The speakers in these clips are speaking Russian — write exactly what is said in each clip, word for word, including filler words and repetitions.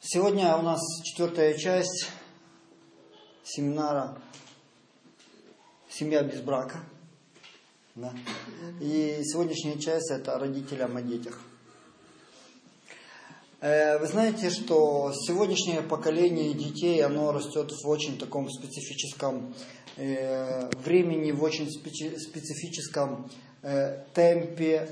Сегодня у нас четвертая часть семинара «Семья без брака». Да. И сегодняшняя часть – это родителям о детях. Вы знаете, что сегодняшнее поколение детей, оно растет в очень таком специфическом времени, в очень специфическом темпе,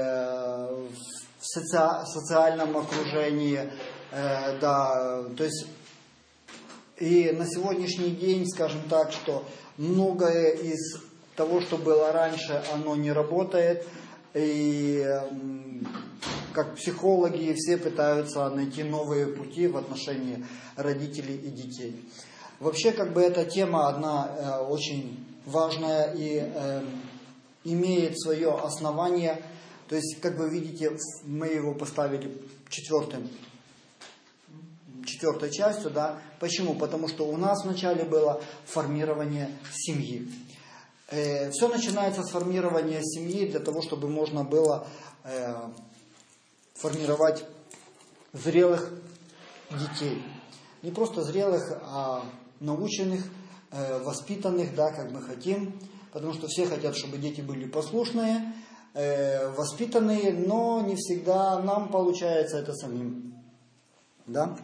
в социальном окружении. Да, то есть и на сегодняшний день, скажем так, что многое из того, что было раньше, оно не работает. И как психологи все пытаются найти новые пути в отношении родителей и детей. Вообще, как бы эта тема одна э, очень важная и э, имеет свое основание. То есть, как вы видите, мы его поставили четвертым. четвертой частью, да. Почему? Потому что у нас вначале было формирование семьи. Э, все начинается с формирования семьи для того, чтобы можно было э, формировать зрелых детей. Не просто зрелых, а наученных, э, воспитанных, да, как мы хотим. Потому что все хотят, чтобы дети были послушные, э, воспитанные, но не всегда нам получается это самим. Да?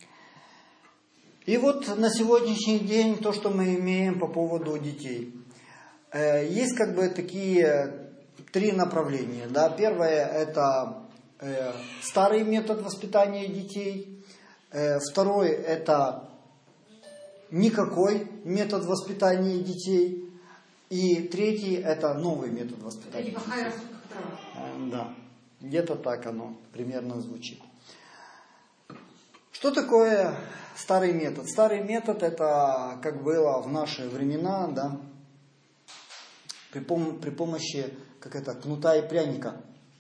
И вот на сегодняшний день то, что мы имеем по поводу детей. Есть как бы такие три направления. Да? Первое – это старый метод воспитания детей. Второй – это никакой метод воспитания детей. И третий – это новый метод воспитания детей. Да, где-то так оно примерно звучит. Что такое старый метод? Старый метод – это как было в наши времена, да, при, пом- при помощи как это, кнута и пряника.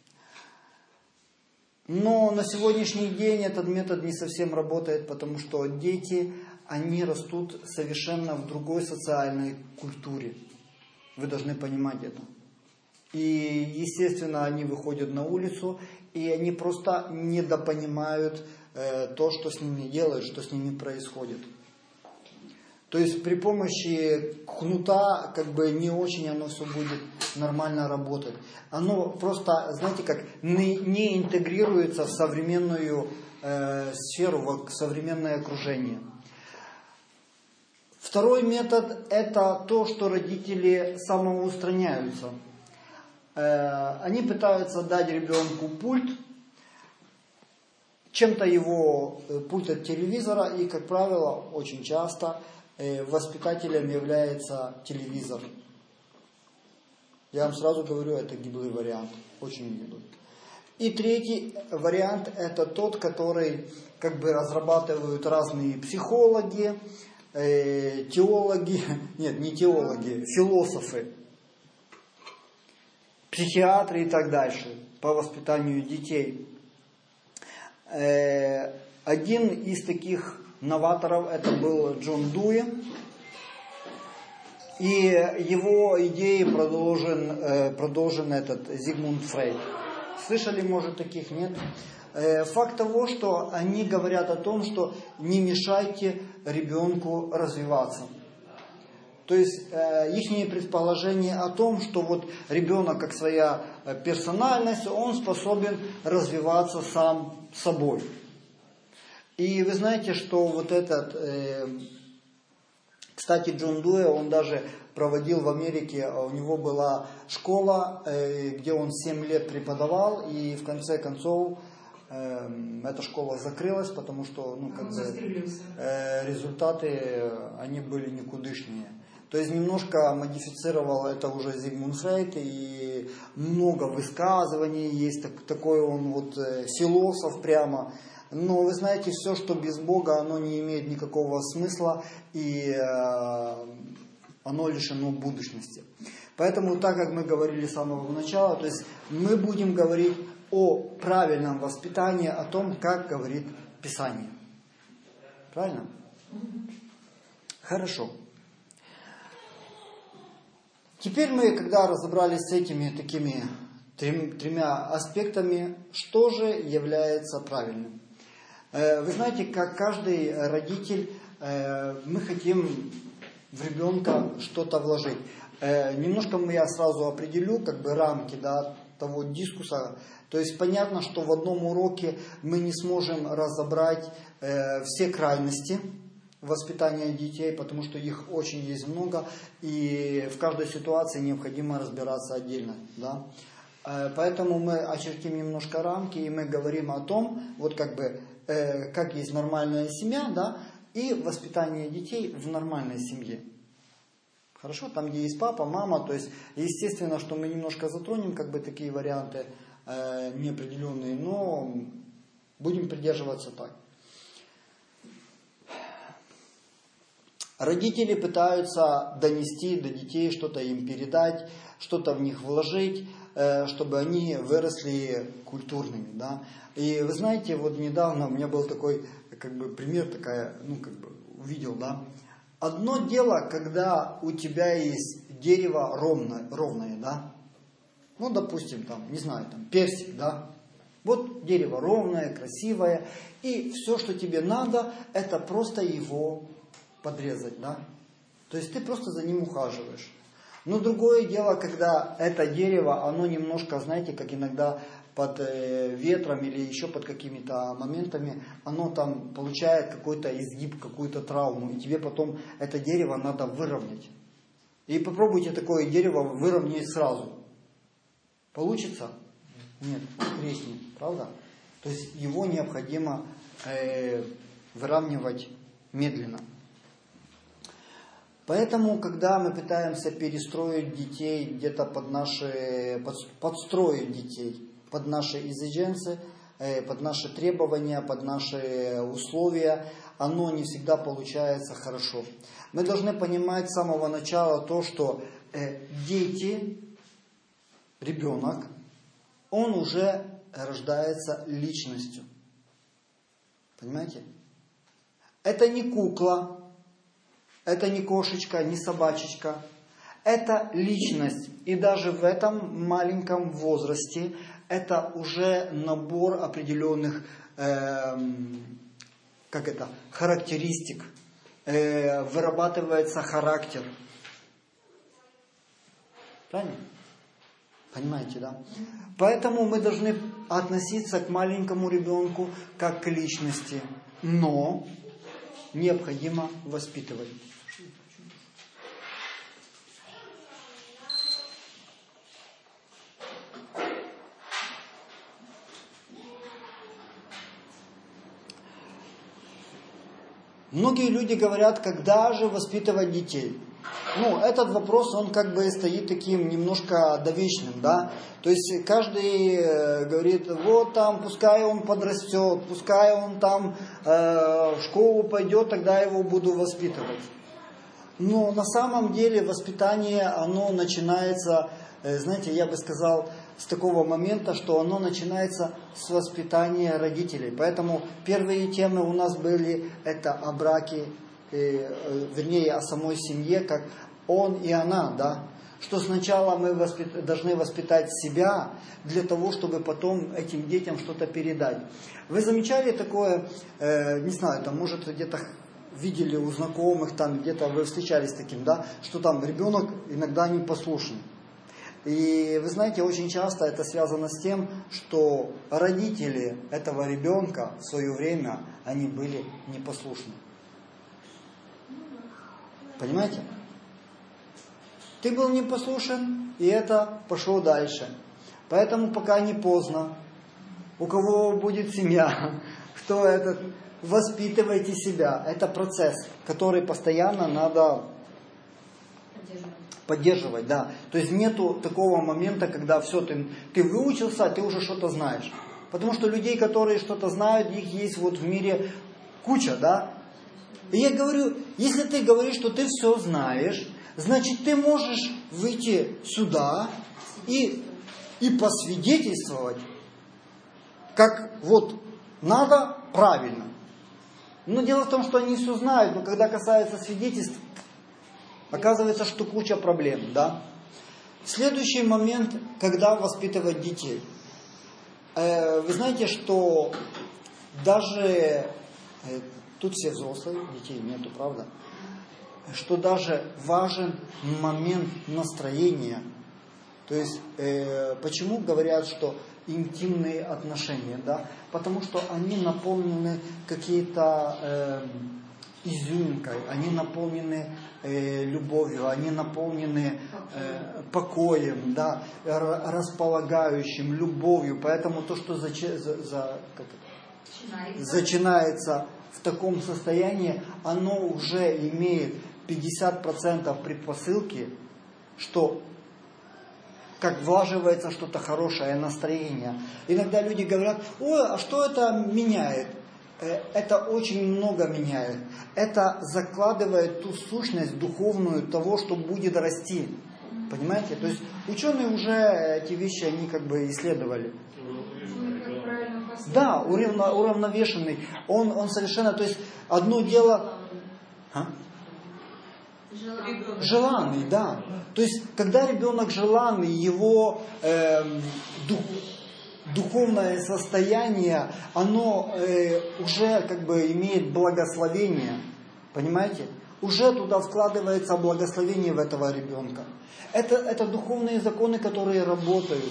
Но на сегодняшний день этот метод не совсем работает, потому что дети, они растут совершенно в другой социальной культуре. Вы должны понимать это. И, естественно, они выходят на улицу, и они просто недопонимают то, что с ними делают, что с ними происходит. То есть при помощи кнута как бы не очень оно все будет нормально работать. Оно просто, знаете, как не, не интегрируется в современную э, сферу, в современное окружение. Второй метод – это то, что родители самоустраняются. Э, они пытаются дать ребенку пульт, чем-то его пульт от телевизора, и, как правило, очень часто воспитателем является телевизор. Я вам сразу говорю, это гиблый вариант, очень гиблый. И третий вариант – это тот, который как бы разрабатывают разные психологи, э, теологи, нет, не теологи, философы, психиатры и так дальше по воспитанию детей. Один из таких новаторов это был Джон Дуи, и его идеи продолжен, продолжен этот Зигмунд Фрейд. Слышали, может, таких? Нет? Факт того, что они говорят о том, что не мешайте ребенку развиваться. То есть их предположение о том, что вот ребенок как своя персональность, он способен развиваться сам собой. И вы знаете, что вот этот, э, кстати, Джон Дуи, он даже проводил в Америке, у него была школа, э, где он семь лет преподавал, и в конце концов э, эта школа закрылась, потому что ну, как бы, э, результаты, они были никудышнее. То есть немножко модифицировал это уже Зигмунд Фрейд, и много высказываний есть, так, такой он вот э, философ прямо. Но вы знаете, все, что без Бога, оно не имеет никакого смысла, и э, оно лишено будущности. Поэтому, так как мы говорили с самого начала, то есть мы будем говорить о правильном воспитании, о том, как говорит Писание. Правильно? Хорошо. Теперь мы, когда разобрались с этими такими трем, тремя аспектами, что же является правильным? Вы знаете, как каждый родитель, мы хотим в ребенка что-то вложить. Немножко я сразу определю как бы рамки, да, того дискусса. То есть понятно, что в одном уроке мы не сможем разобрать все крайности воспитания детей, потому что их очень есть много, и в каждой ситуации необходимо разбираться отдельно. Да? Поэтому мы очертим немножко рамки, и мы говорим о том, вот как бы, как есть нормальная семья, да, и воспитание детей в нормальной семье. Хорошо, там, где есть папа, мама, то есть, естественно, что мы немножко затронем, как бы, такие варианты э, неопределенные, но будем придерживаться так. Родители пытаются донести до детей, что-то им передать, что-то в них вложить, э, чтобы они выросли культурными, да. И вы знаете, вот недавно у меня был такой, как бы, пример, такая, ну, как бы, увидел, да. Одно дело, когда у тебя есть дерево ровное, ровное, да. Ну, допустим, там, не знаю, там, персик, да. Вот дерево ровное, красивое, и все, что тебе надо, это просто его подрезать, да. То есть ты просто за ним ухаживаешь. Но другое дело, когда это дерево, оно немножко, знаете, как иногда под ветром или еще под какими-то моментами, оно там получает какой-то изгиб, какую-то травму, и тебе потом это дерево надо выровнять. И попробуйте такое дерево выровнять сразу. Получится? Нет, треснет, правда? То есть его необходимо э, выравнивать медленно. Поэтому, когда мы пытаемся перестроить детей где-то под наши, под, подстроить детей под наши exigенces, под наши требования, под наши условия, оно не всегда получается хорошо. Мы должны понимать с самого начала то, что дети, ребенок, он уже рождается личностью. Понимаете? Это не кукла, это не кошечка, не собачечка. Это личность. И даже в этом маленьком возрасте это уже набор определенных э, как это, характеристик. Э, вырабатывается характер. Правильно? Понимаете, да? Поэтому мы должны относиться к маленькому ребенку как к личности. Но необходимо воспитывать. Многие люди говорят, когда же воспитывать детей? Ну, этот вопрос, он как бы стоит таким немножко довечным, да? То есть каждый говорит, вот там, пускай он подрастет, пускай он там э, в школу пойдет, тогда его буду воспитывать. Но на самом деле воспитание, оно начинается, э, знаете, я бы сказал, с такого момента, что оно начинается с воспитания родителей. Поэтому первые темы у нас были, это о браке, э, вернее, о самой семье, как он и она, да. Что сначала мы воспит... должны воспитать себя для того, чтобы потом этим детям что-то передать. Вы замечали такое, э, не знаю, там, может, где-то видели у знакомых, там, где-то вы встречались с таким, да, что там ребенок иногда непослушный. И вы знаете, очень часто это связано с тем, что родители этого ребенка в свое время, они были непослушны. Понимаете? Ты был непослушен, и это пошло дальше. Поэтому пока не поздно. У кого будет семья, кто этот, воспитывайте себя. Это процесс, который постоянно надо поддерживать, да. То есть нету такого момента, когда все, ты, ты выучился, а ты уже что-то знаешь. Потому что людей, которые что-то знают, их есть вот в мире куча, да. И я говорю, если ты говоришь, что ты все знаешь, значит, ты можешь выйти сюда и, и посвидетельствовать, как вот надо правильно. Но дело в том, что они все знают, но когда касается свидетельств, оказывается, что куча проблем, да. Следующий момент, когда воспитывать детей. Э, вы знаете, что даже, тут все взрослые, детей нету, правда, что даже важен момент настроения. То есть, э, почему говорят, что интимные отношения, да? Потому что они наполнены какие-то э, изюминкой, они наполнены э, любовью, они наполнены э, покоем, да, располагающим, любовью. Поэтому то, что за, за, за, как это? Зачинается в таком состоянии, оно уже имеет пятьдесят процентов предпосылки, что как влаживается что-то хорошее, настроение. Иногда люди говорят: ой, а что это меняет? Это очень много меняет. Это закладывает ту сущность духовную того, что будет расти. Понимаете? То есть ученые уже эти вещи, они как бы исследовали. Да, уравновешенный. Он, он совершенно, то есть одно дело... А? Желанный. Желанный, да. То есть, когда ребенок желанный, его э, дух, духовное состояние, оно э, уже как бы имеет благословение. Понимаете? Уже туда вкладывается благословение в этого ребенка. Это, это духовные законы, которые работают.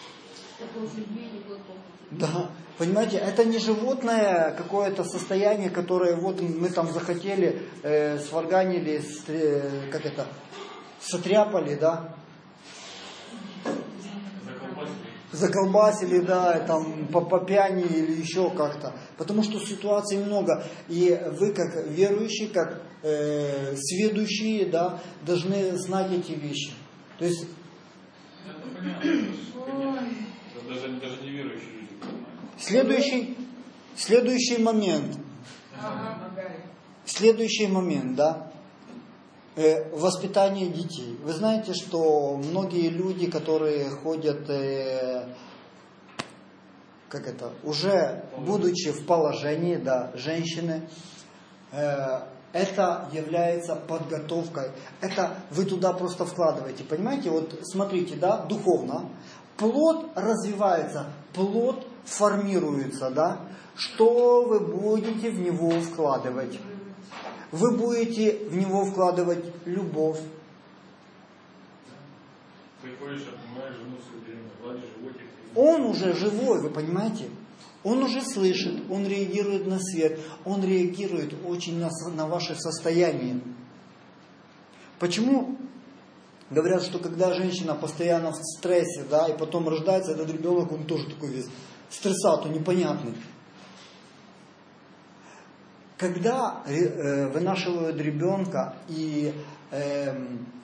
Да, понимаете, это не животное какое-то состояние, которое вот мы там захотели, э, сварганили, э, как это, сотряпали, да? Заколбасили. Заколбасили, да, там попяни или еще как-то. Потому что ситуаций много. И вы как верующие, как э, сведущие, да, должны знать эти вещи. То есть... Это понятно. Даже, даже не верующие. Следующий, следующий момент. Следующий момент, да. Э, воспитание детей. Вы знаете, что многие люди, которые ходят, э, как это, уже будучи в положении, да, женщины, э, это является подготовкой. Это вы туда просто вкладываете. Понимаете, вот смотрите, да, духовно. Плод развивается, плод формируется, да? Что вы будете в него вкладывать? Вы будете в него вкладывать любовь. Приходишь, обнимаешь жену все время, гладишь животик. Он уже живой, вы понимаете? Он уже слышит, он реагирует на свет, он реагирует очень на, на ваше состояние. Почему? Говорят, что когда женщина постоянно в стрессе, да, и потом рождается этот ребенок, он тоже такой весь стрессату, непонятный. Когда э, вынашивают ребенка, и э,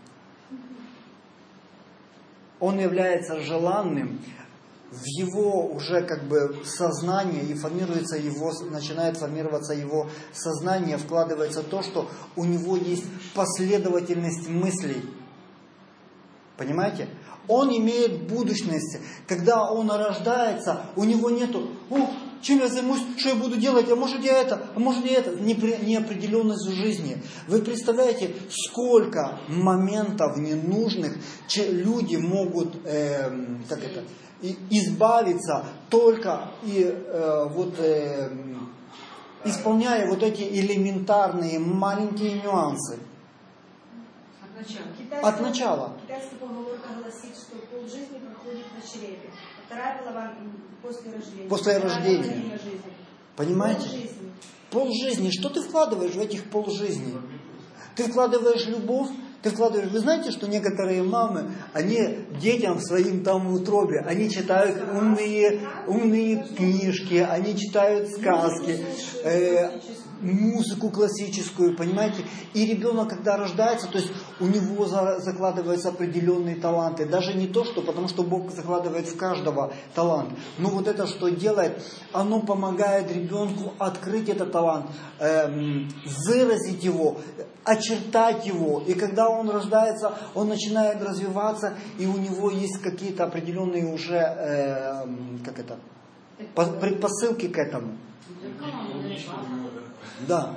он является желанным, в его уже как бы сознание и формируется его, начинает формироваться его сознание, вкладывается то, что у него есть последовательность мыслей. Понимаете? Он имеет будущность. Когда он рождается, у него нету: о, чем я займусь, что я буду делать, а может я это, а может я это. Неопределенность в жизни. Вы представляете, сколько моментов ненужных люди могут, э, как это, избавиться только и э, вот э, исполняя вот эти элементарные маленькие нюансы. Китайская, От начала. Китайская поговорка гласит, что полжизни проходит на чреве. Вторая голова после рождения. После рождения. Понимаете? Полжизни. Полжизни. Что ты вкладываешь в этих полжизни? Ты вкладываешь любовь. Ты вкладываешь... Вы знаете, что некоторые мамы, они детям своим там в утробе, они читают умные, умные книжки, они читают сказки, э, музыку классическую, понимаете? И ребенок, когда рождается, то есть у него за, закладываются определенные таланты. Даже не то, что, потому что Бог закладывает в каждого талант. Но вот это, что делает, оно помогает ребенку открыть этот талант, э, выразить его, очертать его. И когда он рождается, он начинает развиваться, и у него есть какие-то определенные уже, э, как это, предпосылки к этому. Да.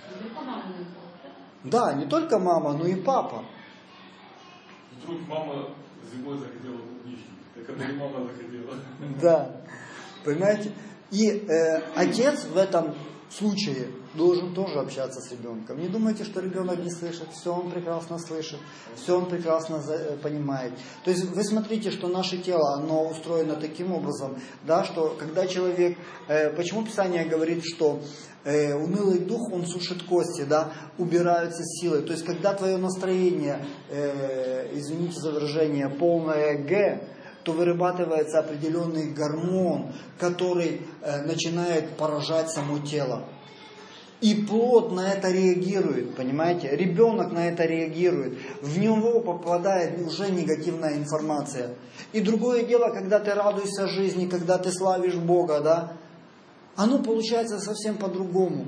Да, не только мама, но и папа. Вдруг мама зимой захотела клубнички, так это и мама захотела. Да. Понимаете? И э, отец в этом случае должен тоже общаться с ребенком. Не думайте, что ребенок не слышит. Все он прекрасно слышит. Все он прекрасно за, понимает. То есть вы смотрите, что наше тело, оно устроено таким образом, да, что когда человек... Э, почему Писание говорит, что э, унылый дух, он сушит кости, да, убираются силы. То есть когда твое настроение, э, извините за выражение, полное Г, то вырабатывается определенный гормон, который э, начинает поражать само тело. И плод на это реагирует, понимаете? Ребенок на это реагирует. В него попадает уже негативная информация. И другое дело, когда ты радуешься жизни, когда ты славишь Бога, да, оно получается совсем по-другому.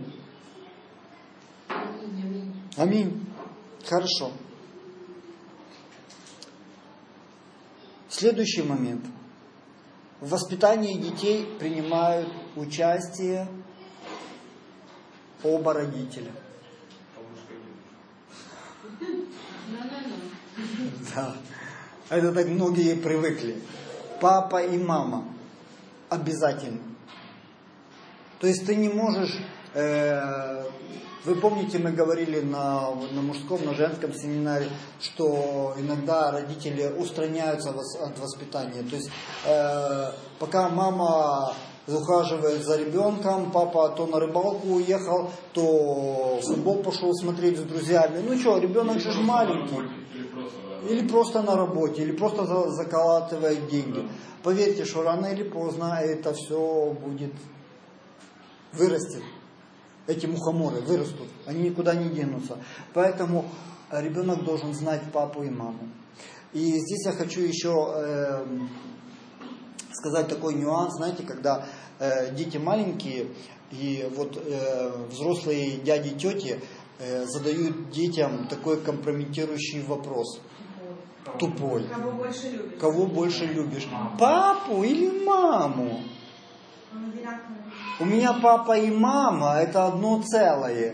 Аминь. Хорошо. Следующий момент. В воспитании детей принимают участие оба родителя. Да. Это так многие привыкли. Папа и мама. Обязательно. То есть ты не можешь... Э, вы помните, мы говорили на, на мужском, на женском семинаре, что иногда родители устраняются от воспитания. То есть э, пока мама ухаживает за ребенком, папа то на рыбалку уехал, то в футбол пошел смотреть с друзьями. Ну что, ребенок же маленький. Или просто, да. Или просто на работе, или просто заколатывает деньги. Поверьте, что рано или поздно это все будет вырастет. Эти мухоморы вырастут, они никуда не денутся. Поэтому ребенок должен знать папу и маму. И здесь я хочу еще э, сказать такой нюанс, знаете, когда э, дети маленькие, и вот э, взрослые дяди и тети э, задают детям такой компрометирующий вопрос. Тупой. Кого больше любишь? Кого больше любишь? Папу или маму? У меня папа и мама – это одно целое.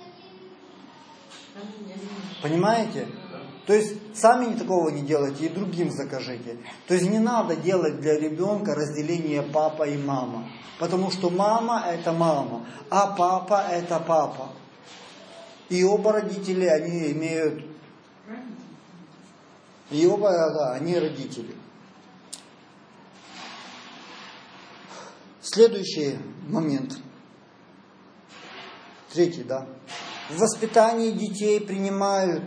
Понимаете? То есть сами такого не делайте и другим закажите. То есть не надо делать для ребенка разделение папа и мама. Потому что мама – это мама, а папа – это папа. И оба родители, они имеют... И оба, да, они родители. Следующий момент. Третий, да. В воспитании детей принимают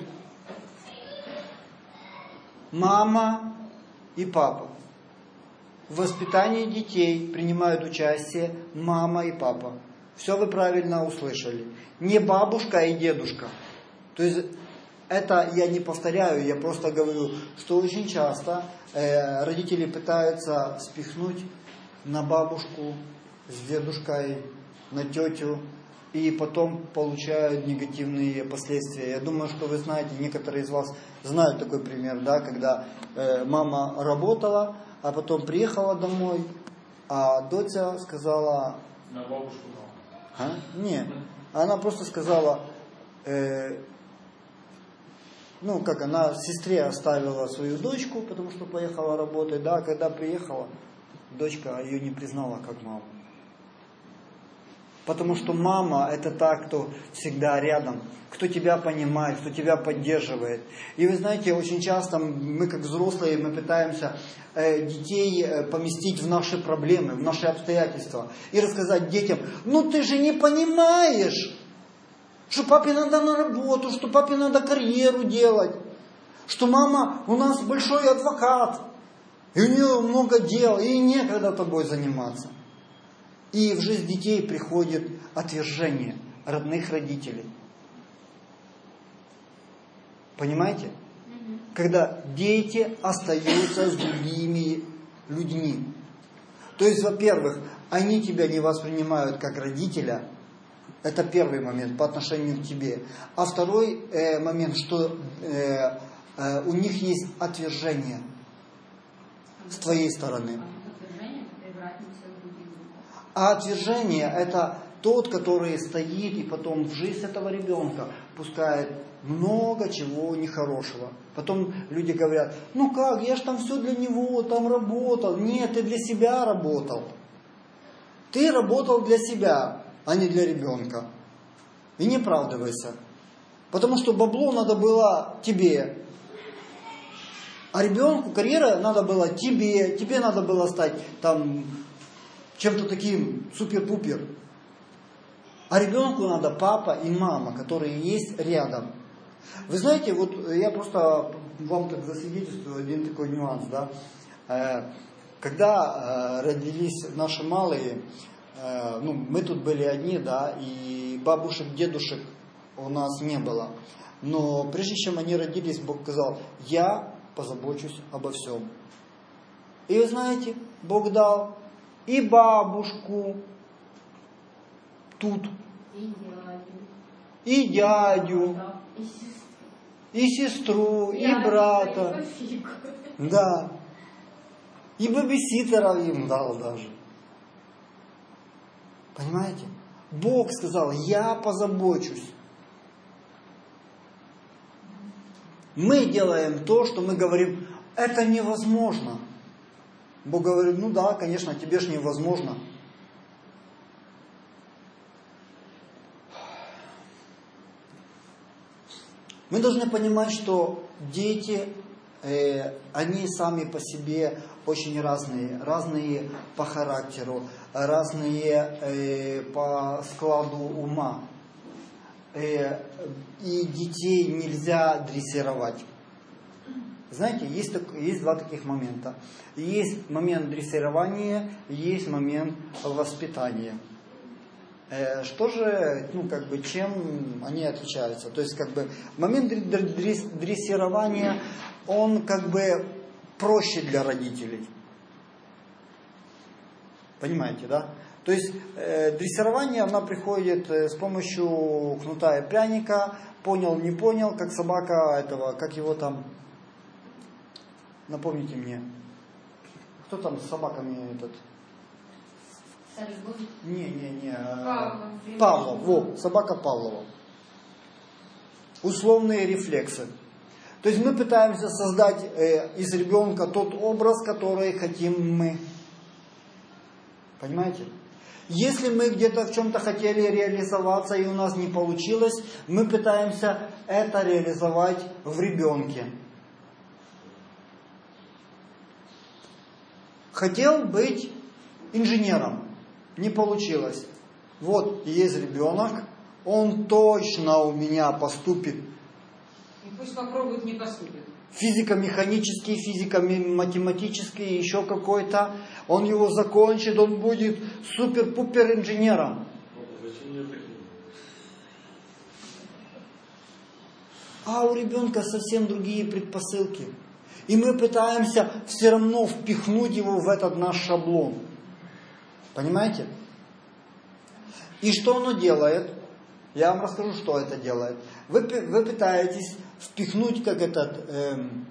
мама и папа. В воспитании детей принимают участие мама и папа. Все вы правильно услышали. Не бабушка и дедушка. То есть это я не повторяю, я просто говорю, что очень часто э, родители пытаются спихнуть на бабушку с дедушкой, на тетю, и потом получают негативные последствия. Я думаю, что вы знаете, некоторые из вас знают такой пример, да, когда э, мама работала, а потом приехала домой, а доча сказала... На бабушку маму. А? Нет, она просто сказала, э, ну, как она сестре оставила свою дочку, потому что поехала работать, да, когда приехала, дочка ее не признала как маму. Потому что мама – это та, кто всегда рядом, кто тебя понимает, кто тебя поддерживает. И вы знаете, очень часто мы, как взрослые, мы пытаемся э, детей поместить в наши проблемы, в наши обстоятельства. И рассказать детям, ну ты же не понимаешь, что папе надо на работу, что папе надо карьеру делать, что мама у нас большой адвокат, и у нее много дел, и некогда тобой заниматься. И в жизнь детей приходит отвержение родных родителей. Понимаете? Mm-hmm. Когда дети остаются с другими людьми. То есть, во-первых, они тебя не воспринимают как родителя. Это первый момент по отношению к тебе. А второй э, момент, что э, э, у них есть отвержение с твоей стороны. А отвержение – это тот, который стоит и потом в жизнь этого ребенка пускает много чего нехорошего. Потом люди говорят, ну как, я же там все для него, там работал. Нет, ты для себя работал. Ты работал для себя, а не для ребенка. И не оправдывайся. Потому что бабло надо было тебе. А ребенку карьера надо было тебе. Тебе надо было стать там чем-то таким супер-пупер. А ребенку надо папа и мама, которые есть рядом. Вы знаете, вот я просто вам так засвидетельствую один такой нюанс, да. Когда родились наши малые, ну, мы тут были одни, да, и бабушек, дедушек у нас не было. Но прежде чем они родились, Бог сказал: я позабочусь обо всем. И вы знаете, Бог дал и бабушку тут, И дядю. и дядю, и сестру, и брата. Да. И бэбиситера им дал даже. Понимаете? Бог сказал: я позабочусь. Мы делаем то, что мы говорим: это невозможно. Бог говорит: ну да, конечно, тебе же невозможно. Мы должны понимать, что дети, э, они сами по себе очень разные. Разные по характеру, разные э, по складу ума. Э, и детей нельзя дрессировать. Знаете, есть, так, есть два таких момента. Есть момент дрессирования, есть момент воспитания. Что же, ну, как бы, чем они отличаются? То есть, как бы, момент дрессирования, он, как бы, проще для родителей. Понимаете, да? То есть, э, дрессирование, оно приходит с помощью кнута и пряника, понял, не понял, как собака этого, как его там, напомните мне, кто там с собаками этот... Не, не, не. Павлов. Павлов, во, собака Павлова. Условные рефлексы. То есть мы пытаемся создать э, из ребенка тот образ, который хотим мы. Понимаете? Если мы где-то в чем-то хотели реализоваться и у нас не получилось, мы пытаемся это реализовать в ребенке. Хотел быть инженером. Не получилось. Вот есть ребенок, он точно у меня поступит. И пусть попробует, не поступит. Физико-механический, физико-математический, еще какой-то. Он его закончит, он будет супер-пупер инженером. А у ребенка совсем другие предпосылки. И мы пытаемся все равно впихнуть его в этот наш шаблон. Понимаете? И что оно делает? Я вам расскажу, что это делает. Вы, вы пытаетесь впихнуть как этот эм,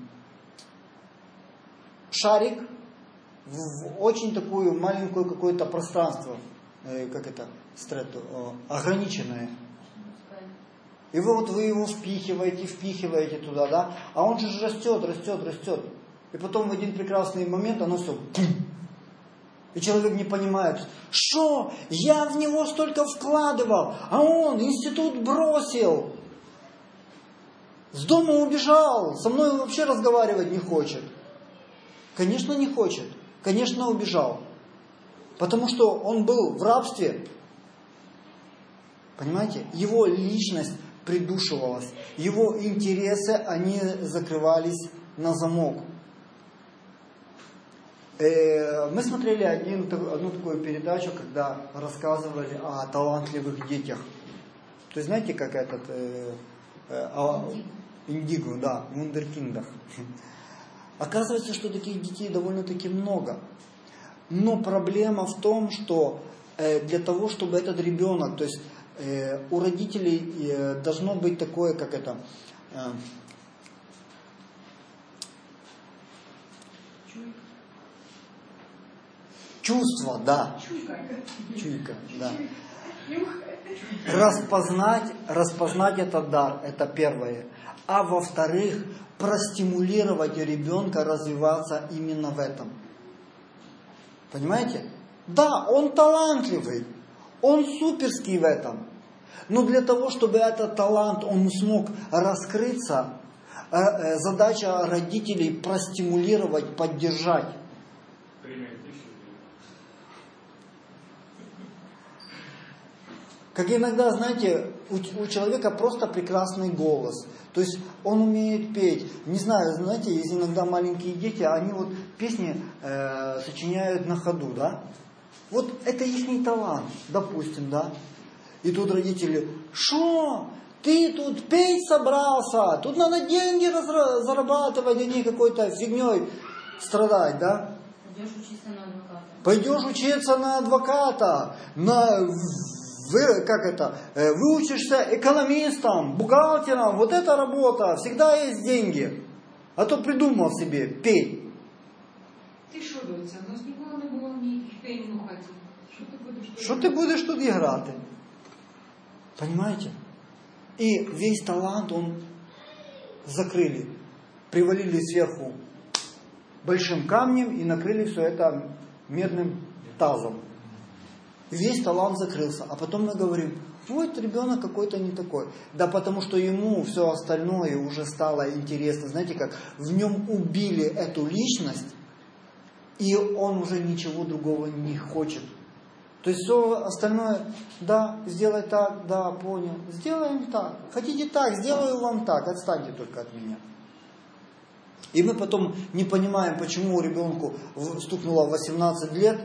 шарик в, в очень такую маленькую какое-то пространство, э, как это, стрету, э, ограниченное. И вы вот вы его впихиваете, впихиваете туда, да? А он же растет, растет, растет. И потом в один прекрасный момент оно все... И человек не понимает, что я в него столько вкладывал, а он институт бросил, с дома убежал, со мной вообще разговаривать не хочет. Конечно, не хочет, конечно, убежал, потому что он был в рабстве. Понимаете, его личность придушивалась, его интересы, они закрывались на замок. Мы смотрели один, одну такую передачу, когда рассказывали о талантливых детях. То есть знаете, как этот э, э, о, Индиго, да, вундеркиндах. Оказывается, что таких детей довольно-таки много. Но проблема в том, что э, для того, чтобы этот ребенок, то есть э, у родителей э, должно быть такое, как это... Э, Чувство, да. Чуйка. Чуйка, да. Распознать, распознать этот дар, это первое. А во-вторых, простимулировать ребенка развиваться именно в этом. Понимаете? Да, он талантливый, он суперский в этом. Но для того, чтобы этот талант он смог раскрыться, задача родителей простимулировать, поддержать. Как иногда, знаете, у, у человека просто прекрасный голос. То есть он умеет петь. Не знаю, знаете, есть иногда маленькие дети, они вот песни э, сочиняют на ходу, да? Вот это ихний талант, допустим, да? И тут родители: шо? Ты тут петь собрался? Тут надо деньги разра- зарабатывать, а не какой-то фигней страдать, да? Пойдешь учиться на адвоката. Пойдешь учиться на адвоката, на... Вы, как это, выучишься экономистом, бухгалтером, вот эта работа, всегда есть деньги. А то придумал себе, пей. Ти що, доця, у нас ніколи не було ніяких пенів у хаті. Що ти будеш тут? Що ти будеш тут играть? Понимаете? И весь талант он закрыли, привалили сверху большим камнем и накрыли все это медным тазом. Весь талант закрылся. А потом мы говорим: вот ребенок какой-то не такой. Да потому что ему все остальное уже стало интересно. Знаете как? В нем убили эту личность, и он уже ничего другого не хочет. То есть все остальное: да, сделай так, да, понял. Сделаем так. Хотите так, сделаю вам так. Отстаньте только от меня. И мы потом не понимаем, почему ребенку стукнуло восемнадцать лет.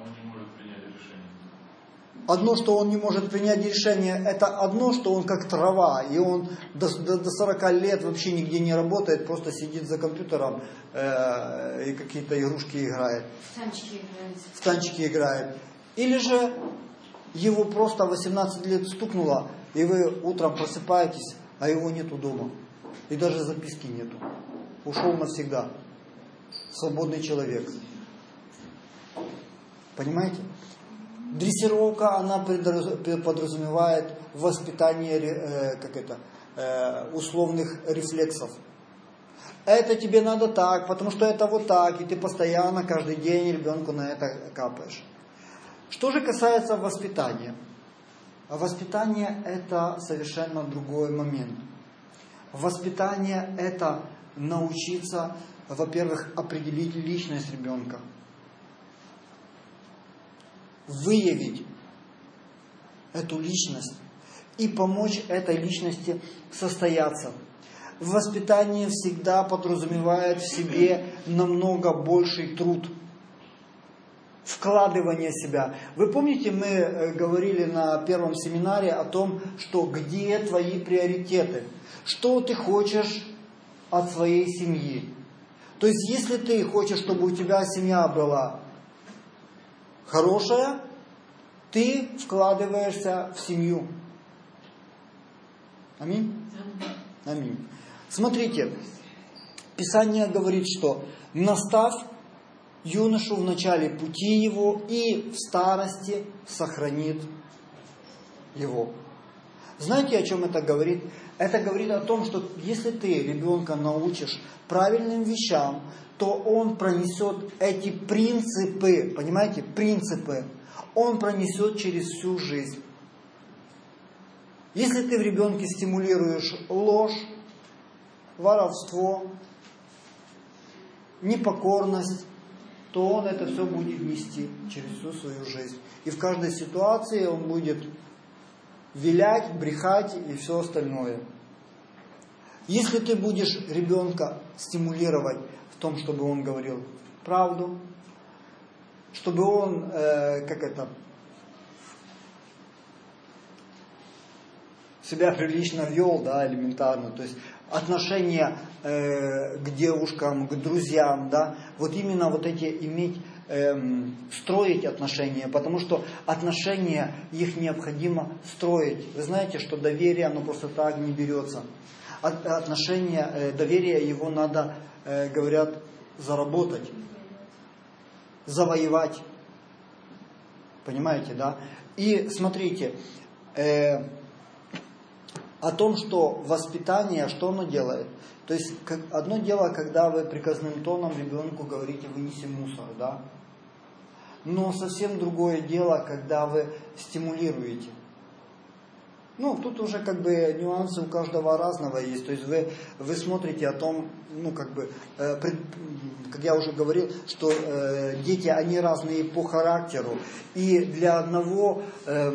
Одно, что он не может принять решение, это одно, что он как трава, и он до, до, до сорока лет вообще нигде не работает, просто сидит за компьютером э, и какие-то игрушки играет. В танчики играет. В танчики играет. Или же его просто восемнадцать лет стукнуло, и вы утром просыпаетесь, а его нету дома. И даже записки нету. Ушел навсегда. Свободный человек. Понимаете? Дрессировка, она подразумевает воспитание как это, условных рефлексов. Это тебе надо так, потому что это вот так, и ты постоянно, каждый день ребенку на это капаешь. Что же касается воспитания? Воспитание – это совершенно другой момент. Воспитание – это научиться, во-первых, определить личность ребенка. Выявить эту личность и помочь этой личности состояться. Воспитание всегда подразумевает в себе намного больший труд, вкладывание себя. Вы помните, мы говорили на первом семинаре о том, что где твои приоритеты, что ты хочешь от своей семьи. То есть, если ты хочешь, чтобы у тебя семья была хорошая, ты вкладываешься в семью. Аминь? Аминь. Смотрите, Писание говорит, что наставь юношу в начале пути его и в старости сохранит его. Знаете, о чем это говорит? Это говорит о том, что если ты ребенка научишь правильным вещам, то он пронесет эти принципы, понимаете, принципы, он пронесет через всю жизнь. Если ты в ребенке стимулируешь ложь, воровство, непокорность, то он это все будет нести через всю свою жизнь. И в каждой ситуации он будет вилять, брехать и все остальное. Если ты будешь ребенка стимулировать в том, чтобы он говорил правду, чтобы он, э, как это, себя прилично вел, да, элементарно, то есть отношения э, к девушкам, к друзьям, да, вот именно вот эти иметь, э, строить отношения, потому что отношения, их необходимо строить. Вы знаете, что доверие, оно просто так не берется. От, отношения, э, доверие, его надо, э, говорят, заработать, завоевать. Понимаете, да? И смотрите, э, о том, что воспитание, что оно делает. То есть, как, одно дело, когда вы приказным тоном ребенку говорите: вынеси мусор, да? Но совсем другое дело, когда вы стимулируете. Ну, тут уже как бы нюансы у каждого разного есть. То есть вы, вы смотрите о том, ну как бы, э, пред, как я уже говорил, что э, дети, они разные по характеру. И для одного, э,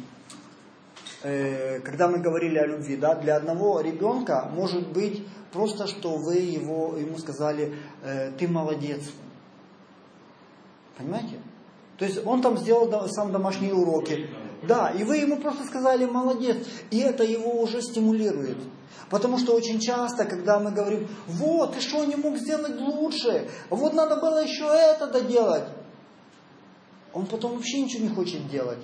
э, когда мы говорили о любви, да, для одного ребенка может быть просто, что вы его, ему сказали, э, ты молодец. Понимаете? То есть он там сделал сам домашние уроки. Да, и вы ему просто сказали молодец. И это его уже стимулирует. Потому что очень часто, когда мы говорим, вот, ты что не мог сделать лучше? Вот надо было еще это доделать. Он потом вообще ничего не хочет делать.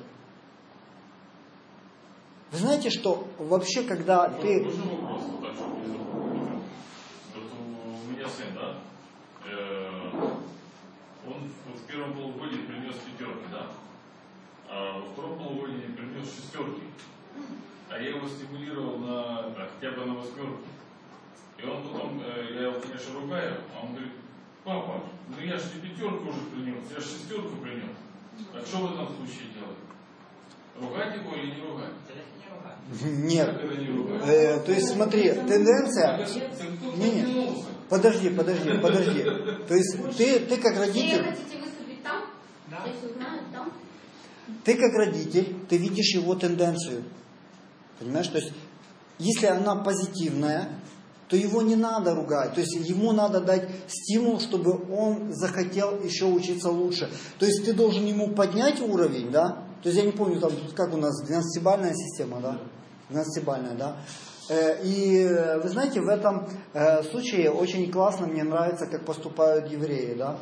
Вы знаете, что вообще, когда Можно, ты... можно вопрос? Вот так, чтобы не забыл. Вот у меня сын, да? Э, он вот в первом полугодии принес пятерки, да? А во втором полугодии принес шестерки. А я его стимулировал на, да, хотя бы на восьмерку. И он потом, э, я его, конечно, ругаю, а он говорит, папа, ну я же не пятерку уже принес, я же шестерку принес. А что в этом случае делать? Ругать его или не ругать? Нет. Как это не ругать? Э, то есть смотри, тенденция... Не, не. Подожди, подожди, подожди. То есть ты, ты как родитель... Вы хотите выступить там? Да. Я все знаю, там? Ты как родитель, ты видишь его тенденцию. Понимаешь? То есть, если она позитивная, то его не надо ругать. То есть, ему надо дать стимул, чтобы он захотел еще учиться лучше. То есть, ты должен ему поднять уровень, да? То есть, я не помню, там, как у нас, двенадцатибалльная система, да? двенадцатибалльная, да? И вы знаете, в этом случае очень классно, мне нравится, как поступают евреи, да?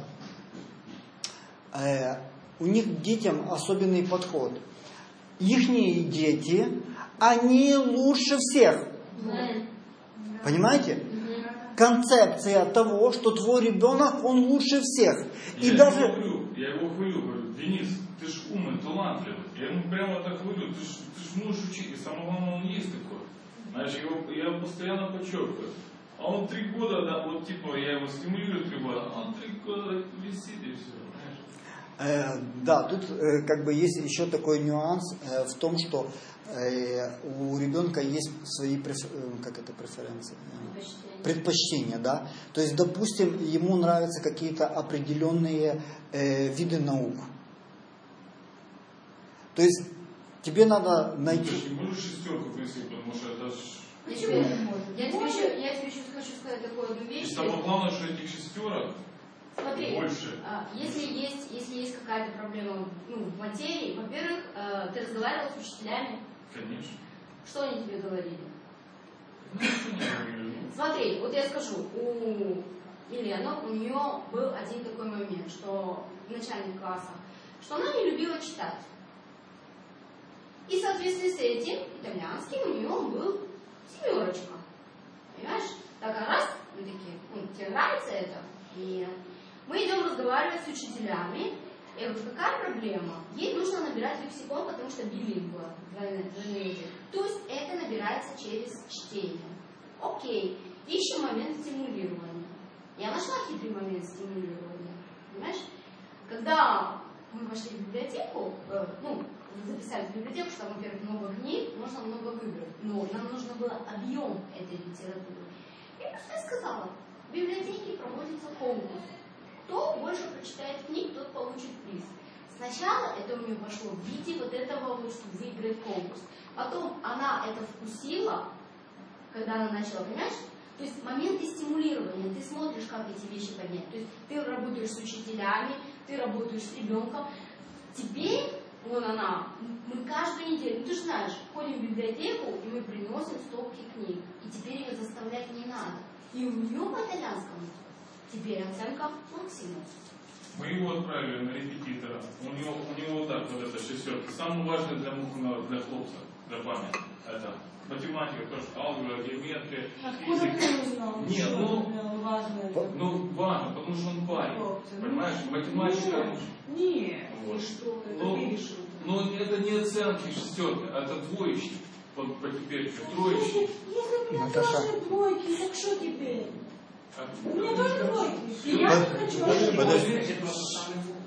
У них к детям особенный подход. Ихние дети, они лучше всех. Понимаете? Концепция того, что твой ребенок, он лучше всех. И я даже... его хвалю, я его хвалю, говорю, Денис, ты ж умный, талантливый. Я ему прямо так хвалю, ты ж, ты ж можешь учить. И самое главное, он есть такой. Знаешь, я его, я его постоянно подчеркиваю. А он три года, да, вот типа, я его стимулирую три года, а он три года висит и все. Э, да, тут э, как бы есть еще такой нюанс э, в том, что э, у ребенка есть свои преф... э, как это, преференции, Предпочтения. предпочтения, да. То есть, допустим, ему нравятся какие-то определенные э, виды наук. То есть тебе надо найти. Ты же не можешь шестерку присылать, потому что это ж... Почему? Я тебе еще, я тебе еще хочу сказать такую одну вещь. И самое главное, что этих шестерок Смотри, больше. а, если есть, если есть какая-то проблема, ну, в материи, во-первых, э, ты разговаривал с учителями. Конечно. Что они тебе говорили? Ну, ничего не говорили. Смотри, вот я скажу, у Елены, у нее был один такой момент, что в начальных классах, что она не любила читать. И в соответствии с этим, итальянский у нее был семерочка. Понимаешь? Так, а раз, мы такие, ну, тебе нравится это? Нет. Мы идем разговаривать с учителями. Я говорю, какая проблема? Ей нужно набирать лексикон, потому что билингва. То есть это набирается через чтение. Окей. Ищем момент стимулирования. Я нашла хитрый момент стимулирования. Понимаешь? Когда мы пошли в библиотеку, э, ну, записали в библиотеку, что там, во-первых, много книг, можно много выбрать. Но нам нужно было объем этой литературы. Я просто сказала, в библиотеке проводится конкурс. Кто больше прочитает книг, тот получит приз. Сначала это у нее пошло в виде вот этого вот, чтобы выиграть конкурс. Потом она это вкусила, когда она начала, понимаешь? То есть моменты стимулирования, ты смотришь, как эти вещи поднять. То есть ты работаешь с учителями, ты работаешь с ребенком. Теперь, вон она, мы каждую неделю, ну ты же знаешь, ходим в библиотеку, и мы приносим стопки книг. И теперь ее заставлять не надо. И у нее по итальянскому теперь оценка максимум. Мы его отправили на репетитора. У него, у него вот так вот эта шестерка. Самое важное для муха, для хлопца, для памяти. Это математика, тоже алгебра, геометрия, Откуда физика. ты узнал? Нет, что ну, важно это? ну важно, потому что он парень. Хлопцы, ну, Понимаешь, математика. Нет, Вот. ты что, это Ну, ты решил. ну, это не оценки шестерки, это двоечник. По, по теперь троечник. Если у меня Наташа. тоже двойки, так что теперь? А, У меня тоже двойки. И Под- я не хочу. подожди.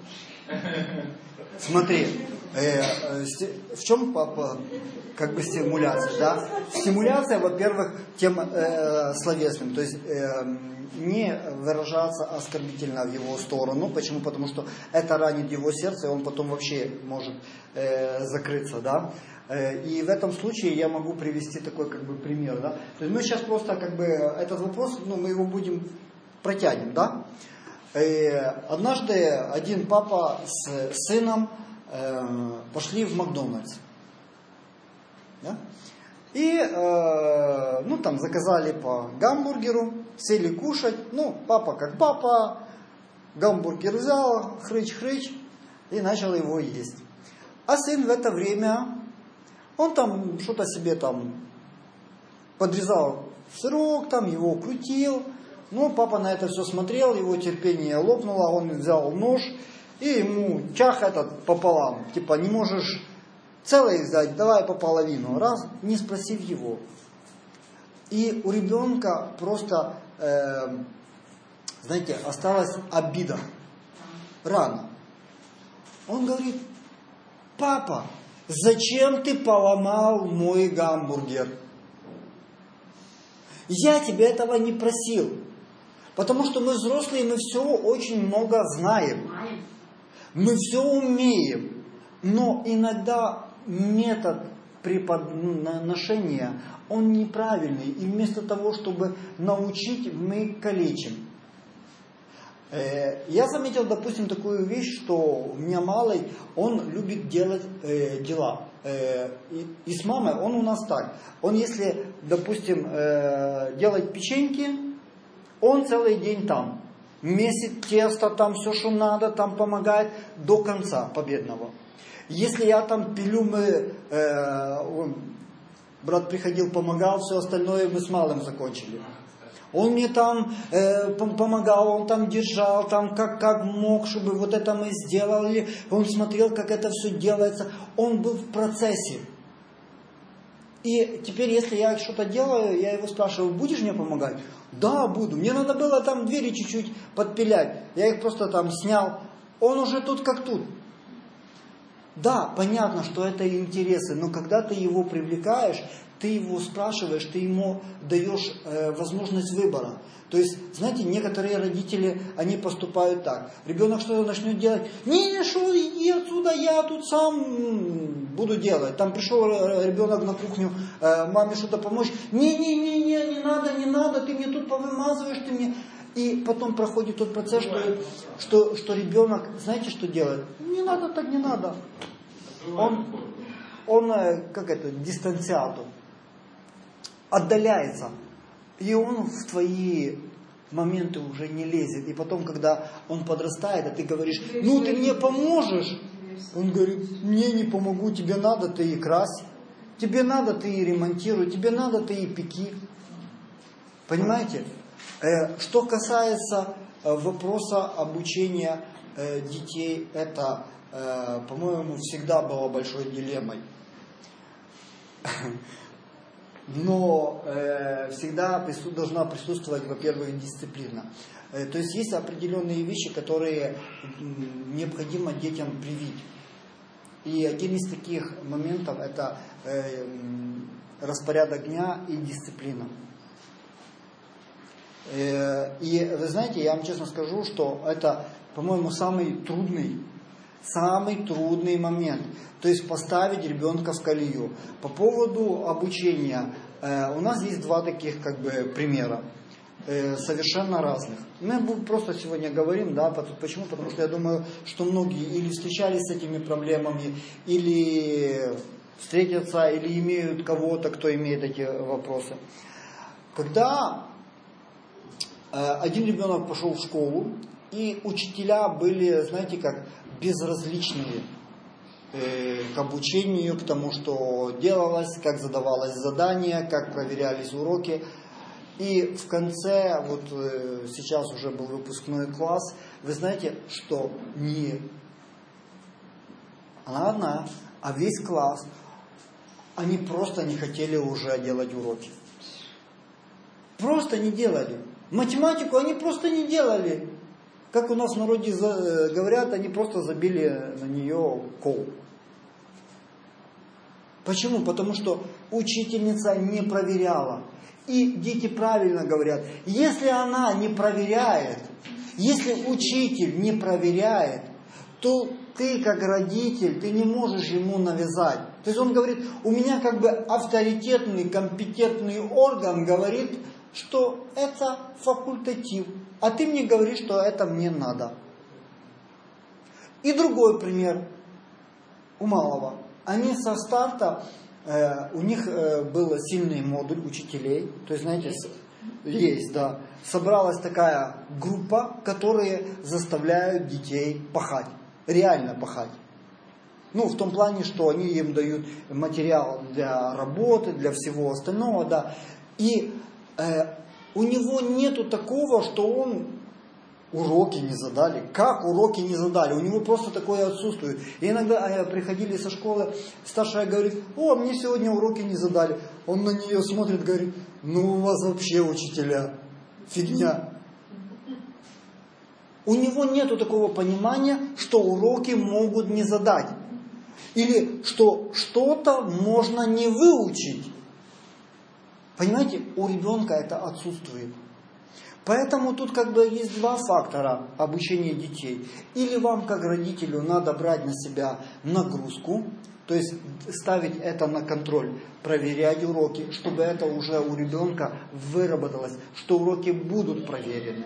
Смотри, э, э, в чем папа, как бы стимуляция, да? Стимуляция, во-первых, тем э, словесным, то есть э, не выражаться оскорбительно в его сторону. Почему? Потому что это ранит его сердце, и он потом вообще может э, закрыться, да? Э, и в этом случае я могу привести такой как бы пример, да? То есть мы сейчас просто как бы этот вопрос, ну мы его будем протянем, да? Однажды один папа с сыном э, пошли в Макдональдс. Да? И э, ну, там заказали по гамбургеру, сели кушать. Ну, папа как папа, гамбургер взял, хрыч-хрыч, и начал его есть. А сын в это время, он там что-то себе там подрезал сырок, там его крутил. Ну, папа на это все смотрел, его терпение лопнуло, он взял нож и ему чах этот пополам. Типа, не можешь целый взять, давай по половину. Раз, не спросив его. И у ребенка просто, э, знаете, осталась обида, рана. Он говорит: папа, зачем ты поломал мой гамбургер? Я тебя этого не просил. Потому что мы взрослые, мы все очень много знаем. Мы все умеем. Но иногда метод преподношения, он неправильный. И вместо того, чтобы научить, мы калечим. Я заметил, допустим, такую вещь, что у меня малый, он любит делать э, дела. Э, и, и с мамой он у нас так. Он если, допустим, э, делать печеньки, он целый день там. Месит тесто, там все, что надо, там помогает до конца победного. Если я там пилю, мы, э, он, брат приходил, помогал, все остальное мы с малым закончили. Он мне там э, помогал, он там держал, там как, как мог, чтобы вот это мы сделали. Он смотрел, как это все делается. Он был в процессе. И теперь, если я что-то делаю, я его спрашиваю: будешь мне помогать? Да, буду. Мне надо было там двери чуть-чуть подпилять. Я их просто там снял. Он уже тут как тут. Да, понятно, что это интересы, но когда ты его привлекаешь, ты его спрашиваешь, ты ему даешь э, возможность выбора. То есть, знаете, некоторые родители, они поступают так. Ребенок что-то начнет делать. Не, что, иди отсюда, я тут сам буду делать. Там пришел ребенок на кухню, э, маме что-то помочь. Не-не-не, не надо, не надо, ты мне тут повымазываешь, ты мне... И потом проходит тот процесс, что, что, что ребенок, знаете, что делает? Не надо, так не надо. Он, он как это, дистанциатор. Отдаляется. И он в твои моменты уже не лезет. И потом, когда он подрастает, а ты говоришь: ну ты мне поможешь? Он говорит: мне не помогу, тебе надо, ты и крась. Тебе надо, ты и ремонтируй. Тебе надо, ты и пеки. Понимаете? Что касается вопроса обучения детей, это, по-моему, всегда было большой дилеммой. Но всегда должна присутствовать, во-первых, дисциплина. То есть есть определенные вещи, которые необходимо детям привить. И один из таких моментов – это распорядок дня и дисциплина. И вы знаете, я вам честно скажу, что это, по-моему, самый трудный, самый трудный момент. То есть поставить ребенка в колею. По поводу обучения, у нас есть два таких как бы примера, совершенно разных. Мы просто сегодня говорим, да, почему? Потому что я думаю, что многие или встречались с этими проблемами, или встретятся, или имеют кого-то, кто имеет эти вопросы. Когда один ребенок пошел в школу, и учителя были, знаете, как безразличные к обучению, к тому, что делалось, как задавалось задание, как проверялись уроки. И в конце, вот сейчас уже был выпускной класс, вы знаете, что не она одна, а весь класс, они просто не хотели уже делать уроки. Просто не делали. Математику они просто не делали. Как у нас в народе говорят, они просто забили на нее кол. Почему? Потому что учительница не проверяла. И дети правильно говорят, если она не проверяет, если учитель не проверяет, то ты как родитель, ты не можешь ему навязать. То есть он говорит, у меня как бы авторитетный, компетентный орган говорит, что это факультатив, а ты мне говоришь, что это мне надо. И другой пример у малого. Они со старта, э, у них э, был сильный модуль учителей, то есть, знаете, с, есть, да, собралась такая группа, которые заставляют детей пахать, реально пахать. Ну, в том плане, что они им дают материал для работы, для всего остального, да. И э, у него нету такого, что он уроки не задали. Как уроки не задали? У него просто такое отсутствует. И иногда приходили со школы, старшая говорит, о, мне сегодня уроки не задали. Он на нее смотрит, говорит, ну у вас вообще учителя фигня. У него нету такого понимания, что уроки могут не задать. Или что что-то можно не выучить. Понимаете, у ребенка это отсутствует. Поэтому тут как бы есть два фактора обучения детей. Или вам, как родителю, надо брать на себя нагрузку, то есть ставить это на контроль, проверять уроки, чтобы это уже у ребенка выработалось, что уроки будут проверены.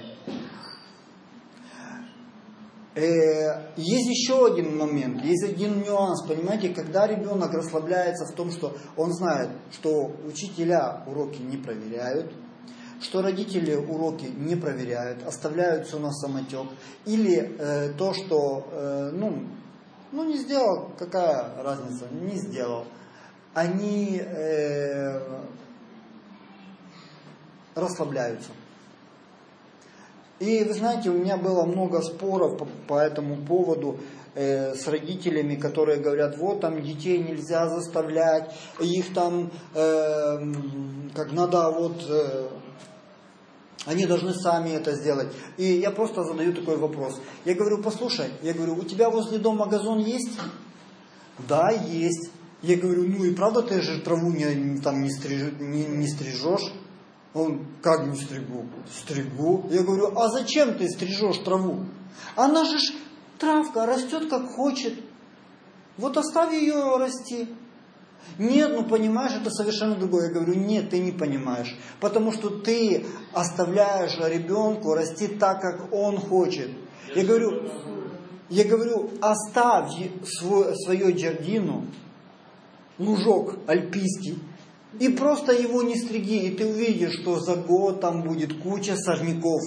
Есть еще один момент, есть один нюанс, понимаете, когда ребенок расслабляется в том, что он знает, что учителя уроки не проверяют, что родители уроки не проверяют, оставляют все на самотек, или э, то, что э, ну, ну не сделал, какая разница, не сделал, они э, расслабляются. И вы знаете, у меня было много споров по, по этому поводу э, с родителями, которые говорят, вот там детей нельзя заставлять, их там э, как надо вот, э, они должны сами это сделать. И я просто задаю такой вопрос. Я говорю, послушай, я говорю, у тебя возле дома газон есть? Да, есть. Я говорю, ну и правда ты же траву не, там не, стриж, не, не стрижешь? Он, как не стригу? Стригу. Я говорю, а зачем ты стрижешь траву? Она же ж, травка растет как хочет. Вот оставь ее расти. Нет, ну понимаешь, это совершенно другое. Я говорю, нет, ты не понимаешь. Потому что ты оставляешь ребенку расти так, как он хочет. Я говорю, я говорю, оставь свой, свою джардину, лужок альпийский, и просто его не стриги, и ты увидишь, что за год там будет куча сорняков.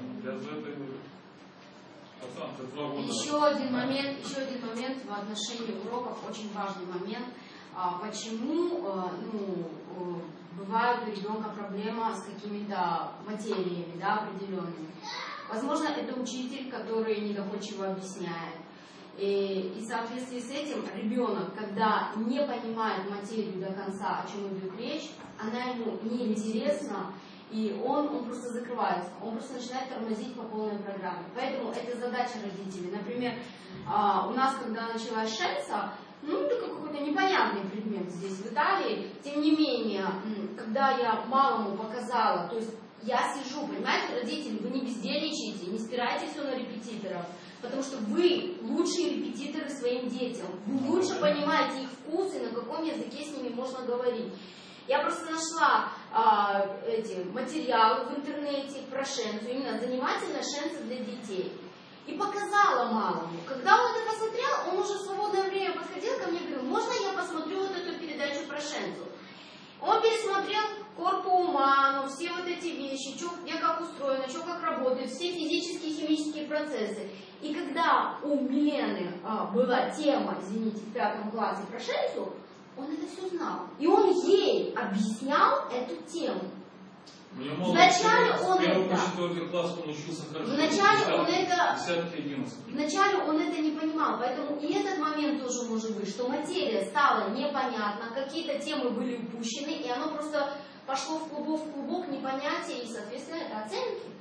Еще один момент, еще один момент в отношении уроков, очень важный момент. Почему ну, бывает у ребенка проблема с какими-то материями, да, определенными? Возможно, это учитель, который недоходчиво объясняет. И, и в соответствии с этим ребенок, когда не понимает материю до конца, о чем идет речь, она ему неинтересна, и он, он просто закрывается, он просто начинает тормозить по полной программе. Поэтому это задача родителей. Например, у нас, когда началась шенса, ну, это какой-то непонятный предмет здесь, в Италии. Тем не менее, когда я малому показала, то есть я сижу, понимаете, родители, вы не бездельничаете, не спирайте все на репетиторов, потому что вы лучшие репетиторы своим детям. Вы лучше понимаете их вкусы, на каком языке с ними можно говорить. Я просто нашла а, эти материалы в интернете про шенцу, именно занимательная шенца для детей. И показала малому. Когда он это посмотрел, он уже в свободное время подходил ко мне и говорил, можно я посмотрю вот эту передачу про шенцу? Он пересмотрел корпо умано, все вот эти вещи, что, где как устроено, что как работает, все физические и химические процессы. И когда у Милены а, была тема, извините, в пятом классе про шенцу, он это все знал. И он ей объяснял эту тему. Вначале он это... Вначале он это... Вначале он это не понимал, поэтому и этот момент тоже может быть, что материя стала непонятна, какие-то темы были упущены, и оно просто пошло в клубок, в клубок непонятия и, соответственно, это оценки.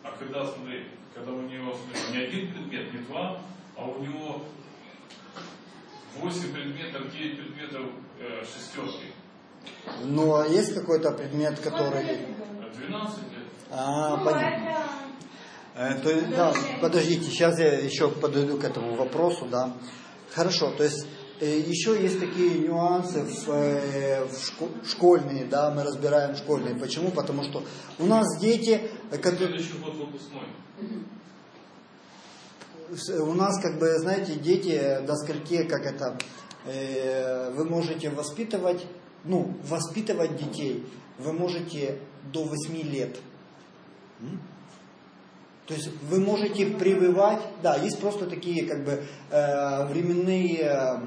А когда, смотри, когда у него смотри, не один предмет, не два, а у него восемь предметов, девять предметов э, шестерки. Ну, а есть какой-то предмет, который... двенадцать лет. А, понятно. Э, то есть, да, подождите, сейчас я еще подойду к этому вопросу, да. Хорошо, то есть э, еще есть такие нюансы в, э, в шко- школьные, да, мы разбираем школьные. Почему? Потому что у нас дети, которые... Следующий год выпускной. У нас, как бы, знаете, дети до скольки, как это, э, вы можете воспитывать, ну, воспитывать детей вы можете до восьми лет. То есть вы можете прививать, да, есть просто такие, как бы, э, временные э,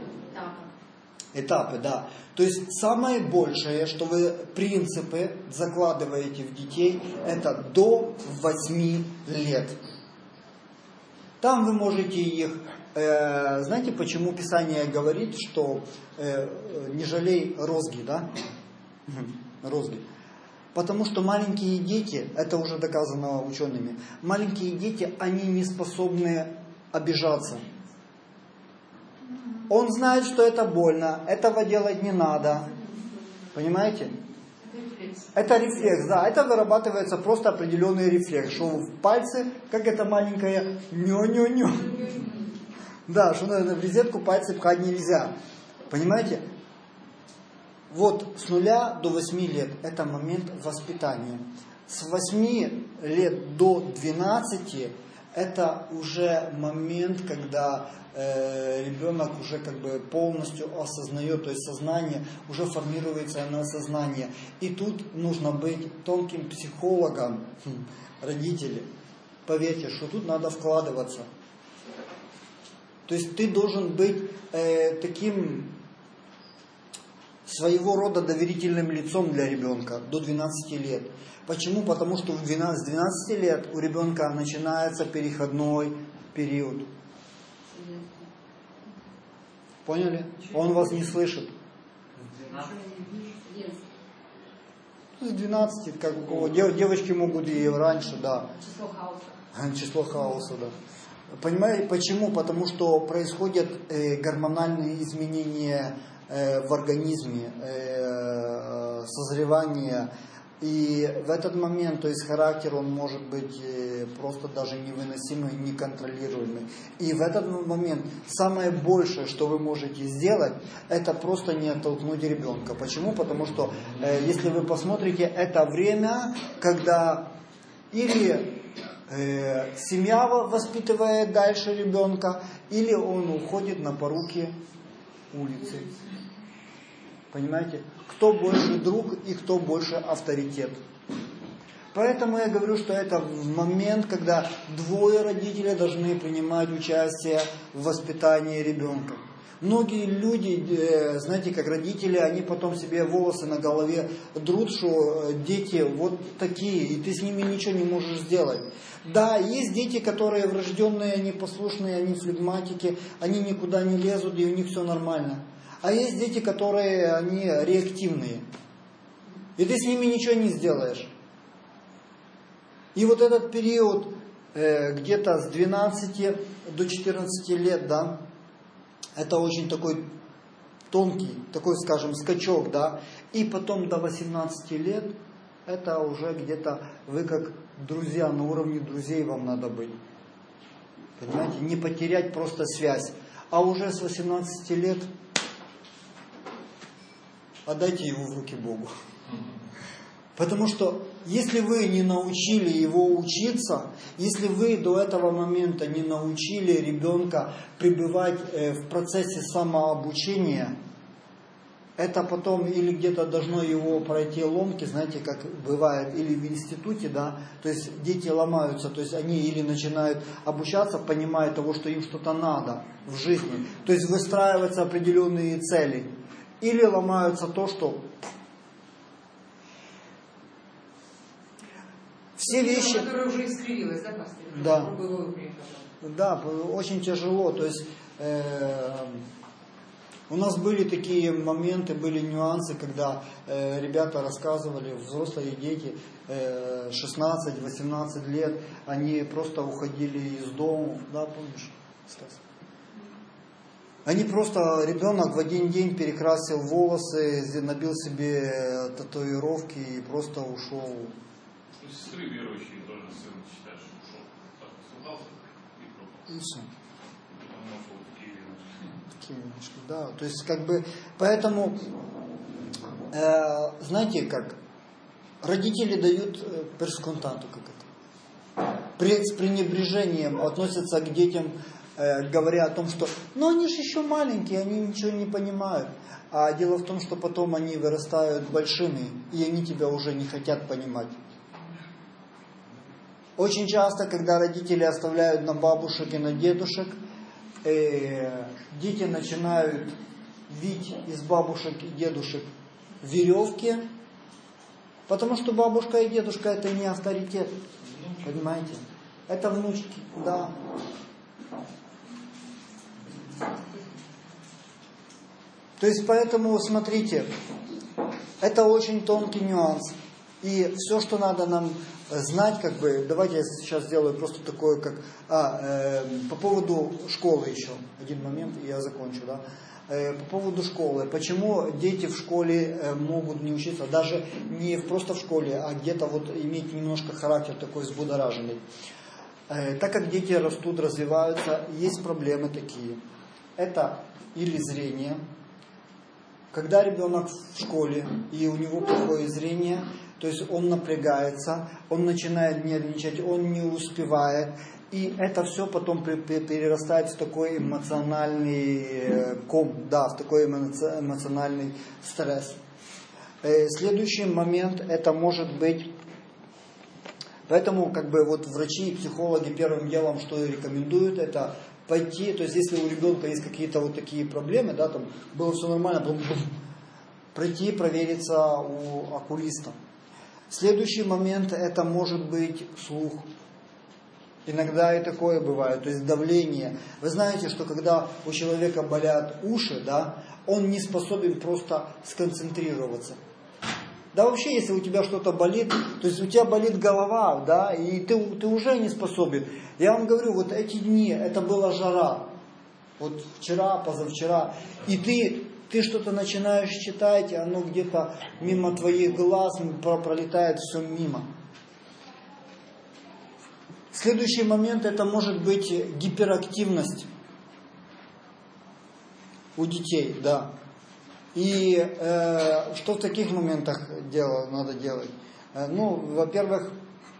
этапы, да. То есть самое большее, что вы принципы закладываете в детей, это до восьми лет. Там вы можете их, э, знаете, почему Писание говорит, что э, не жалей розги, да? Розги. Потому что маленькие дети, это уже доказано учеными, маленькие дети, они не способны обижаться. Он знает, что это больно, этого делать не надо. Понимаете? Это рефлекс, да, это вырабатывается просто определенный рефлекс, что в пальцы, как это маленькое нё-нё-нё. Да, что на резетку пальцы пхать нельзя. Понимаете? Вот с нуля до восьми лет это момент воспитания. С восьми лет до двенадцати это уже момент, когда э, ребенок уже как бы полностью осознает, то есть сознание уже формируется на сознание. И тут нужно быть тонким психологом, родители. Поверьте, что тут надо вкладываться. То есть ты должен быть э, таким своего рода доверительным лицом для ребенка до двенадцати лет. Почему? Потому что в двенадцать, с двенадцати лет у ребенка начинается переходной период. Поняли? Он вас не слышит. С двенадцати, как у кого. Девочки могут и раньше, да. Число хаоса. Число хаоса, да. Понимаете, почему? Потому что происходят э, гормональные изменения э, в организме, э, созревание. И в этот момент, то есть характер, он может быть э, просто даже невыносимый, неконтролируемый. И в этот момент самое большее, что вы можете сделать, это просто не оттолкнуть ребенка. Почему? Потому что, э, если вы посмотрите, это время, когда или Э, семья воспитывает дальше ребенка, или он уходит на поруки улицы. Понимаете? Кто больше друг и кто больше авторитет. Поэтому я говорю, что это момент, когда двое родителей должны принимать участие в воспитании ребенка. Многие люди, знаете, как родители, они потом себе волосы на голове друт, что дети вот такие, и ты с ними ничего не можешь сделать. Да, есть дети, которые врожденные, они послушные, они флегматики, они никуда не лезут, и у них все нормально. А есть дети, которые, они реактивные. И ты с ними ничего не сделаешь. И вот этот период, э, где-то с двенадцати до четырнадцати лет, да, это очень такой тонкий, такой, скажем, скачок, да. И потом до восемнадцати лет, это уже где-то вы как друзья, на уровне друзей вам надо быть. Понимаете? Не потерять просто связь. А уже с восемнадцати лет отдайте его в руки Богу. Потому что если вы не научили его учиться, если вы до этого момента не научили ребенка пребывать в процессе самообучения, это потом или где-то должно его пройти ломки, знаете, как бывает, или в институте, да, то есть дети ломаются, то есть они или начинают обучаться, понимая того, что им что-то надо в жизни, то есть выстраиваются определенные цели, или ломаются то, что... Все вещи... Которая уже искривилась, да, пастор? Да. Было Да, очень тяжело. То есть э, У нас были такие моменты, были нюансы, когда э, ребята рассказывали, взрослые дети, э, шестнадцать-восемнадцать лет, они просто уходили из дома, да, помнишь, Стас? Они просто, ребенок в один день перекрасил волосы, набил себе татуировки и просто ушел. У сестры верующие тоже сын считает, что ушел. Так поступался и пропал. И все. Потому что вот такие верующие. Такие немножко, да. То есть как бы, поэтому, э, знаете как, родители дают э, персконтату, как это. При, с пренебрежением относятся к детям, э, говоря о том, что ну они же еще маленькие, они ничего не понимают. А дело в том, что потом они вырастают большими, и они тебя уже не хотят понимать. Очень часто, когда родители оставляют на бабушек и на дедушек, э, дети начинают вить из бабушек и дедушек веревки, потому что бабушка и дедушка это не авторитет, понимаете? Это внучки, да. То есть поэтому, смотрите, это очень тонкий нюанс. И все, что надо нам знать, как бы, давайте я сейчас сделаю просто такое, как, а, э, по поводу школы еще, один момент, и я закончу, да. Э, по поводу школы, почему дети в школе э, могут не учиться, даже не просто в школе, а где-то вот иметь немножко характер такой взбудораженный. Э, так как дети растут, развиваются, есть проблемы такие. Это или зрение. Когда ребенок в школе, и у него плохое зрение, то есть он напрягается, он начинает нервничать, он не успевает. И это все потом перерастает в такой эмоциональный ком, да, в такой эмоциональный стресс. Следующий момент, это может быть... Поэтому как бы вот врачи и психологи первым делом, что рекомендуют, это пойти, то есть если у ребенка есть какие-то вот такие проблемы, да, там было все нормально, бум-бум, пройти провериться у окулиста. Следующий момент, это может быть слух. Иногда и такое бывает, то есть давление. Вы знаете, что когда у человека болят уши, да, он не способен просто сконцентрироваться. Да вообще, если у тебя что-то болит, то есть у тебя болит голова, да, и ты, ты уже не способен. Я вам говорю, вот эти дни, это была жара. Вот вчера, позавчера. И ты, ты что-то начинаешь читать, и оно где-то мимо твоих глаз пролетает все мимо. Следующий момент, это может быть гиперактивность у детей, да. И э, что в таких моментах дело, надо делать? Э, ну, во-первых,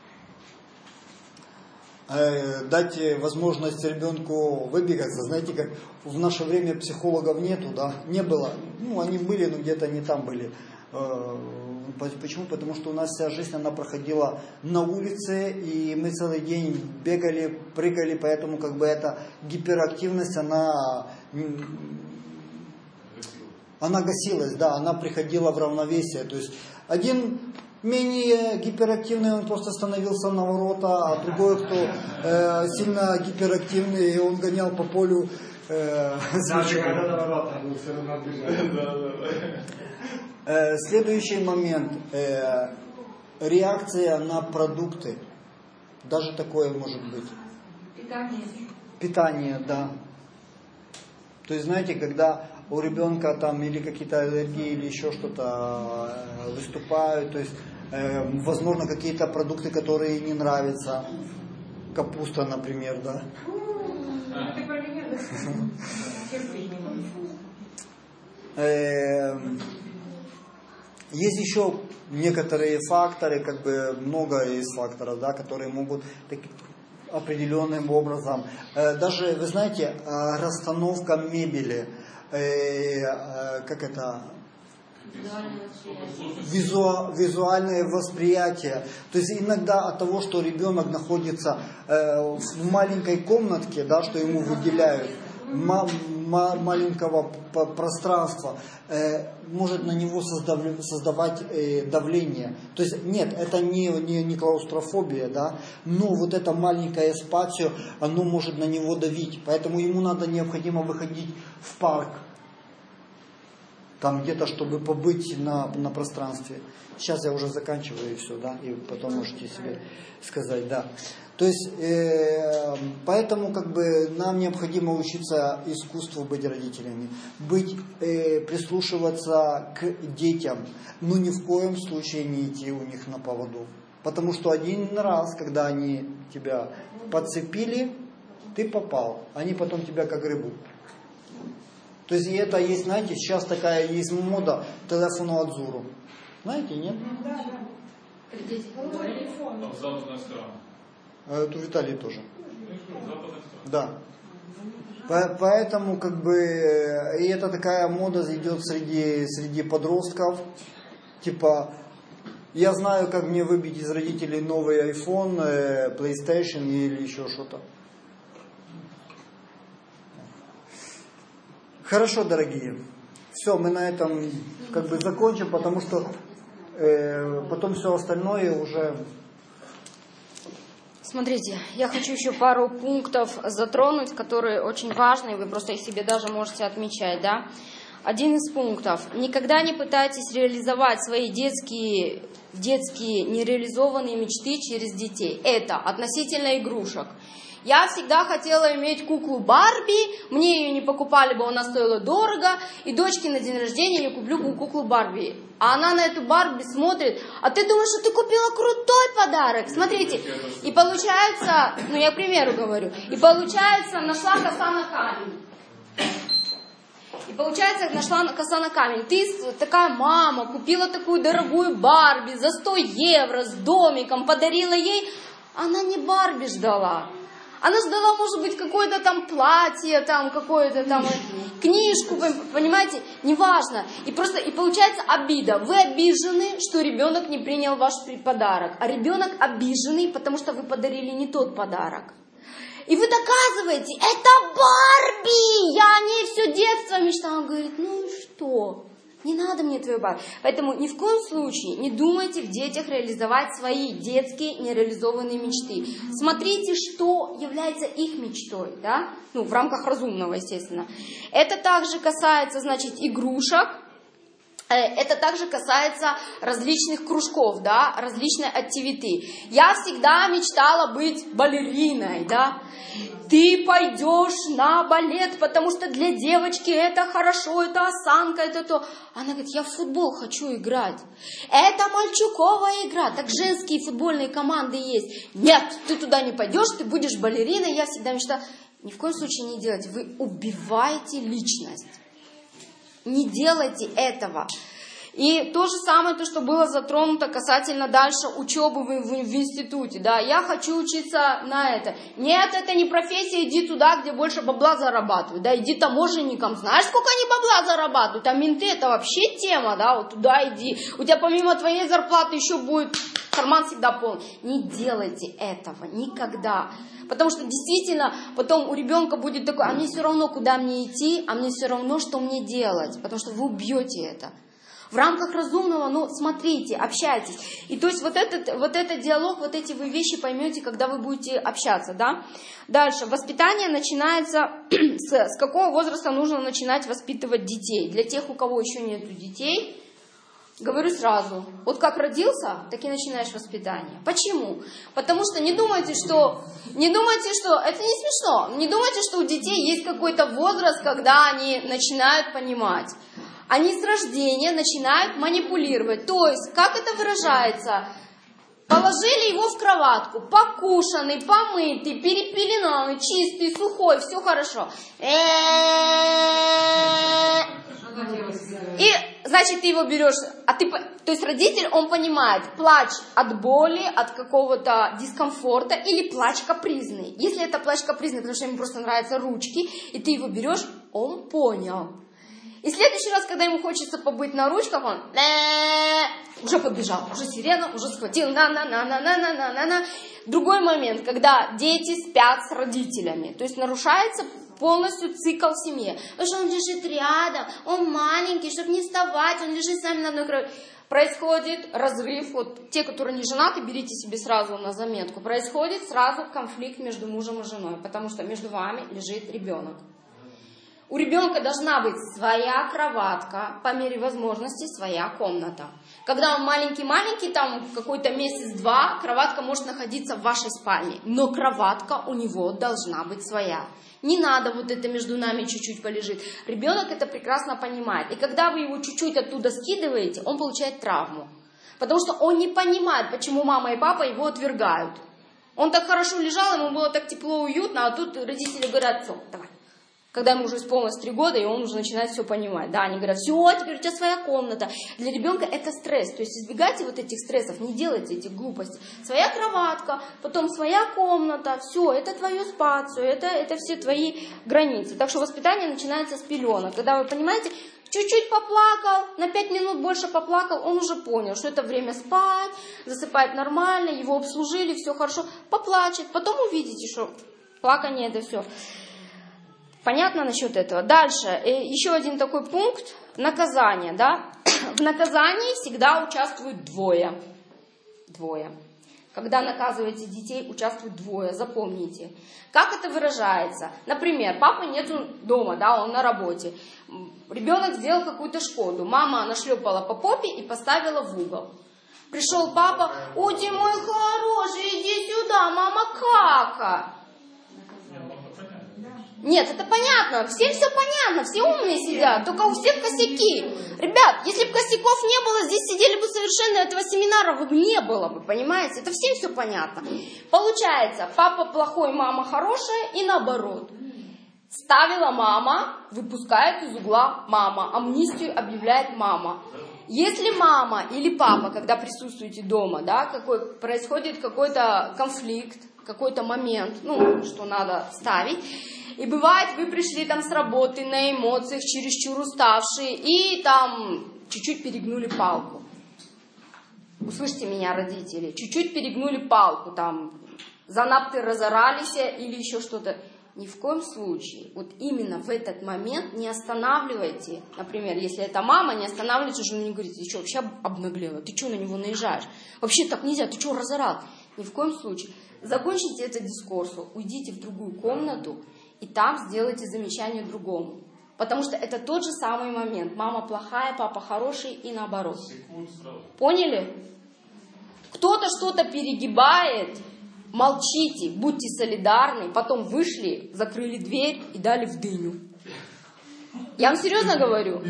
э, дать возможность ребенку выбегаться. Знаете, как в наше время психологов нету, да, не было. Ну, они были, но где-то не там были. Э, почему? Потому что у нас вся жизнь, она проходила на улице, и мы целый день бегали, прыгали, поэтому как бы эта гиперактивность, она... Она гасилась, да, она приходила в равновесие. То есть один менее гиперактивный, он просто становился на ворота, а другой, кто э, сильно гиперактивный, он гонял по полю э, э, Следующий момент. Э, реакция на продукты. Даже такое может быть. Питание. Питание, да. То есть, знаете, когда у ребенка там или какие-то аллергии, или еще что-то э, выступают, то есть, э, возможно, какие-то продукты, которые не нравятся. Капуста, например, да. Есть еще некоторые факторы, как бы много есть факторов, да, которые могут определенным образом. Даже, вы знаете, расстановка мебели, как это, Визу, визуальное восприятие. То есть иногда от того, что ребенок находится в маленькой комнатке, да, что ему выделяют, маленького пространства, может на него создавать давление. То есть нет, это не, не, не клаустрофобия, да, но вот это маленькое спатио, оно может на него давить. Поэтому ему надо необходимо выходить в парк. там где-то, чтобы побыть на, на пространстве. Сейчас я уже заканчиваю и все, да, и потом можете себе сказать, да. То есть, э, поэтому как бы нам необходимо учиться искусству быть родителями, быть, э, прислушиваться к детям, но ни в коем случае не идти у них на поводу. Потому что один раз, когда они тебя подцепили, ты попал, они потом тебя как рыбу. То есть, и это есть, знаете, сейчас такая есть мода телефону Адзуру. Знаете, нет? Да, да. Там западная страна. Это в Италии тоже. Западная страна. Да. По- Поэтому, как бы, и это такая мода идет среди, среди подростков. Типа, я знаю, как мне выбить из родителей новый iPhone, э, PlayStation или еще что-то. Хорошо, дорогие. Все, мы на этом как бы закончим, потому что э, потом все остальное уже... Смотрите, я хочу еще пару пунктов затронуть, которые очень важны, вы просто их себе даже можете отмечать, да. Один из пунктов. Никогда не пытайтесь реализовать свои детские, детские нереализованные мечты через детей. Это относительно игрушек. Я всегда хотела иметь куклу Барби, мне ее не покупали бы, она стоила дорого, и дочке на день рождения я куплю куклу Барби. А она на эту Барби смотрит, а ты думаешь, что ты купила крутой подарок? Смотрите, и получается, ну я к примеру говорю, и получается, нашла коса на камень. И получается, нашла коса на камень. Ты такая мама, купила такую дорогую Барби за сто евро с домиком, подарила ей, она не Барби ждала. Она ждала, может быть, какое-то там платье, там какое-то там книжку, понимаете, неважно. И просто, и получается обида. Вы обижены, что ребенок не принял ваш подарок, а ребенок обиженный, потому что вы подарили не тот подарок. И вы доказываете, это Барби, я о ней все детство мечтала. Он говорит, ну и что? Не надо мне твою Барби. Поэтому ни в коем случае не думайте в детях реализовать свои детские нереализованные мечты. Смотрите, что является их мечтой, да? Ну, в рамках разумного, естественно. Это также касается, значит, игрушек. Это также касается различных кружков, да, различной активити. Я всегда мечтала быть балериной, да. Ты пойдешь на балет, потому что для девочки это хорошо, это осанка, это то. Она говорит, я в футбол хочу играть. Это мальчуковая игра, так женские футбольные команды есть. Нет, ты туда не пойдешь, ты будешь балериной. Я всегда мечтала. Ни в коем случае не делайте, вы убиваете личность. Не делайте этого. И то же самое, то, что было затронуто касательно дальше учебы в, в, в институте. Да, я хочу учиться на это. Нет, это не профессия, иди туда, где больше бабла зарабатывают. Да, иди таможенникам. Знаешь, сколько они бабла зарабатывают? А менты это вообще тема, да, вот туда иди. У тебя помимо твоей зарплаты еще будет карман всегда полный. Не делайте этого никогда. Потому что действительно потом у ребенка будет такой, а мне все равно, куда мне идти, а мне все равно, что мне делать. Потому что вы убьете это. В рамках разумного, ну, смотрите, общайтесь. И то есть вот этот, вот этот диалог, вот эти вы вещи поймете, когда вы будете общаться, да. Дальше, воспитание начинается, с, с какого возраста нужно начинать воспитывать детей. Для тех, у кого еще нет детей, говорю сразу, вот как родился, так и начинаешь воспитание. Почему? Потому что не думайте, что, не думайте, что, это не смешно, не думайте, что у детей есть какой-то возраст, когда они начинают понимать. Они с рождения начинают манипулировать. То есть, как это выражается? Положили его в кроватку, покушанный, помытый, перепеленанный, чистый, сухой, все хорошо. И, значит, ты его берешь, а ты, то есть родитель, он понимает, плач от боли, от какого-то дискомфорта или плач капризный. Если это плач капризный, потому что ему просто нравятся ручки, и ты его берешь, он понял. И в следующий раз, когда ему хочется побыть на ручках, он уже подбежал, уже сирена, уже схватил, на-на-на-на-на-на-на-на. Другой момент, когда дети спят с родителями, то есть нарушается полностью цикл в семье. Потому что он лежит рядом, он маленький, чтобы не вставать, он лежит с нами на одной кровати. Происходит разрыв, вот те, которые не женаты, берите себе сразу на заметку, происходит сразу конфликт между мужем и женой, потому что между вами лежит ребенок. У ребенка должна быть своя кроватка, по мере возможности своя комната. Когда он маленький-маленький, там какой-то месяц-два, кроватка может находиться в вашей спальне, но кроватка у него должна быть своя. Не надо вот это между нами чуть-чуть полежит. Ребенок это прекрасно понимает. И когда вы его чуть-чуть оттуда скидываете, он получает травму. Потому что он не понимает, почему мама и папа его отвергают. Он так хорошо лежал, ему было так тепло, уютно, а тут родители говорят: все, давай. Когда ему уже исполнилось три года, и он уже начинает все понимать. Да, они говорят: все, теперь у тебя своя комната. Для ребенка это стресс. То есть избегайте вот этих стрессов, не делайте этих глупостей. Своя кроватка, потом своя комната, все, это твое спацию, это, это все твои границы. Так что воспитание начинается с пеленок. Когда вы понимаете, чуть-чуть поплакал, на пять минут больше поплакал, он уже понял, что это время спать, засыпать нормально, его обслужили, все хорошо, поплачет. Потом увидите, что плакание это все. Понятно насчет этого? Дальше, еще один такой пункт, наказание, да? В наказании всегда участвуют двое. Двое. Когда наказываете детей, участвуют двое, запомните. Как это выражается? Например, папы нету дома, да, он на работе. Ребенок сделал какую-то шкоду, мама нашлепала по попе и поставила в угол. Пришел папа: «О, ты мой хороший, иди сюда, мама кака». Нет, это понятно, всем все понятно, все умные сидят, только у всех косяки. Ребят, если бы косяков не было, здесь сидели бы совершенно, этого семинара бы не было бы, понимаете? Это всем все понятно. Получается, папа плохой, мама хорошая и наоборот. Ставила мама, выпускает из угла мама, амнистию объявляет мама. Если мама или папа, когда присутствуете дома, да, какой, происходит какой-то конфликт, какой-то момент, ну, что надо ставить, и бывает, вы пришли там с работы на эмоциях, чересчур уставшие, и там чуть-чуть перегнули палку. Услышьте меня, родители, чуть-чуть перегнули палку, там, занапты разорались или еще что-то. Ни в коем случае, вот именно в этот момент не останавливайте, например, если это мама, не останавливайте жену, не говорите: ты что, вообще обнаглела, ты что на него наезжаешь, вообще так нельзя, ты что разорал. Ни в коем случае. Закончите этот дискурс, уйдите в другую комнату и там сделайте замечание другому. Потому что это тот же самый момент. Мама плохая, папа хороший и наоборот. Поняли? Кто-то что-то перегибает. Молчите, будьте солидарны, потом вышли, закрыли дверь и дали в дыню. Я вам серьезно говорю.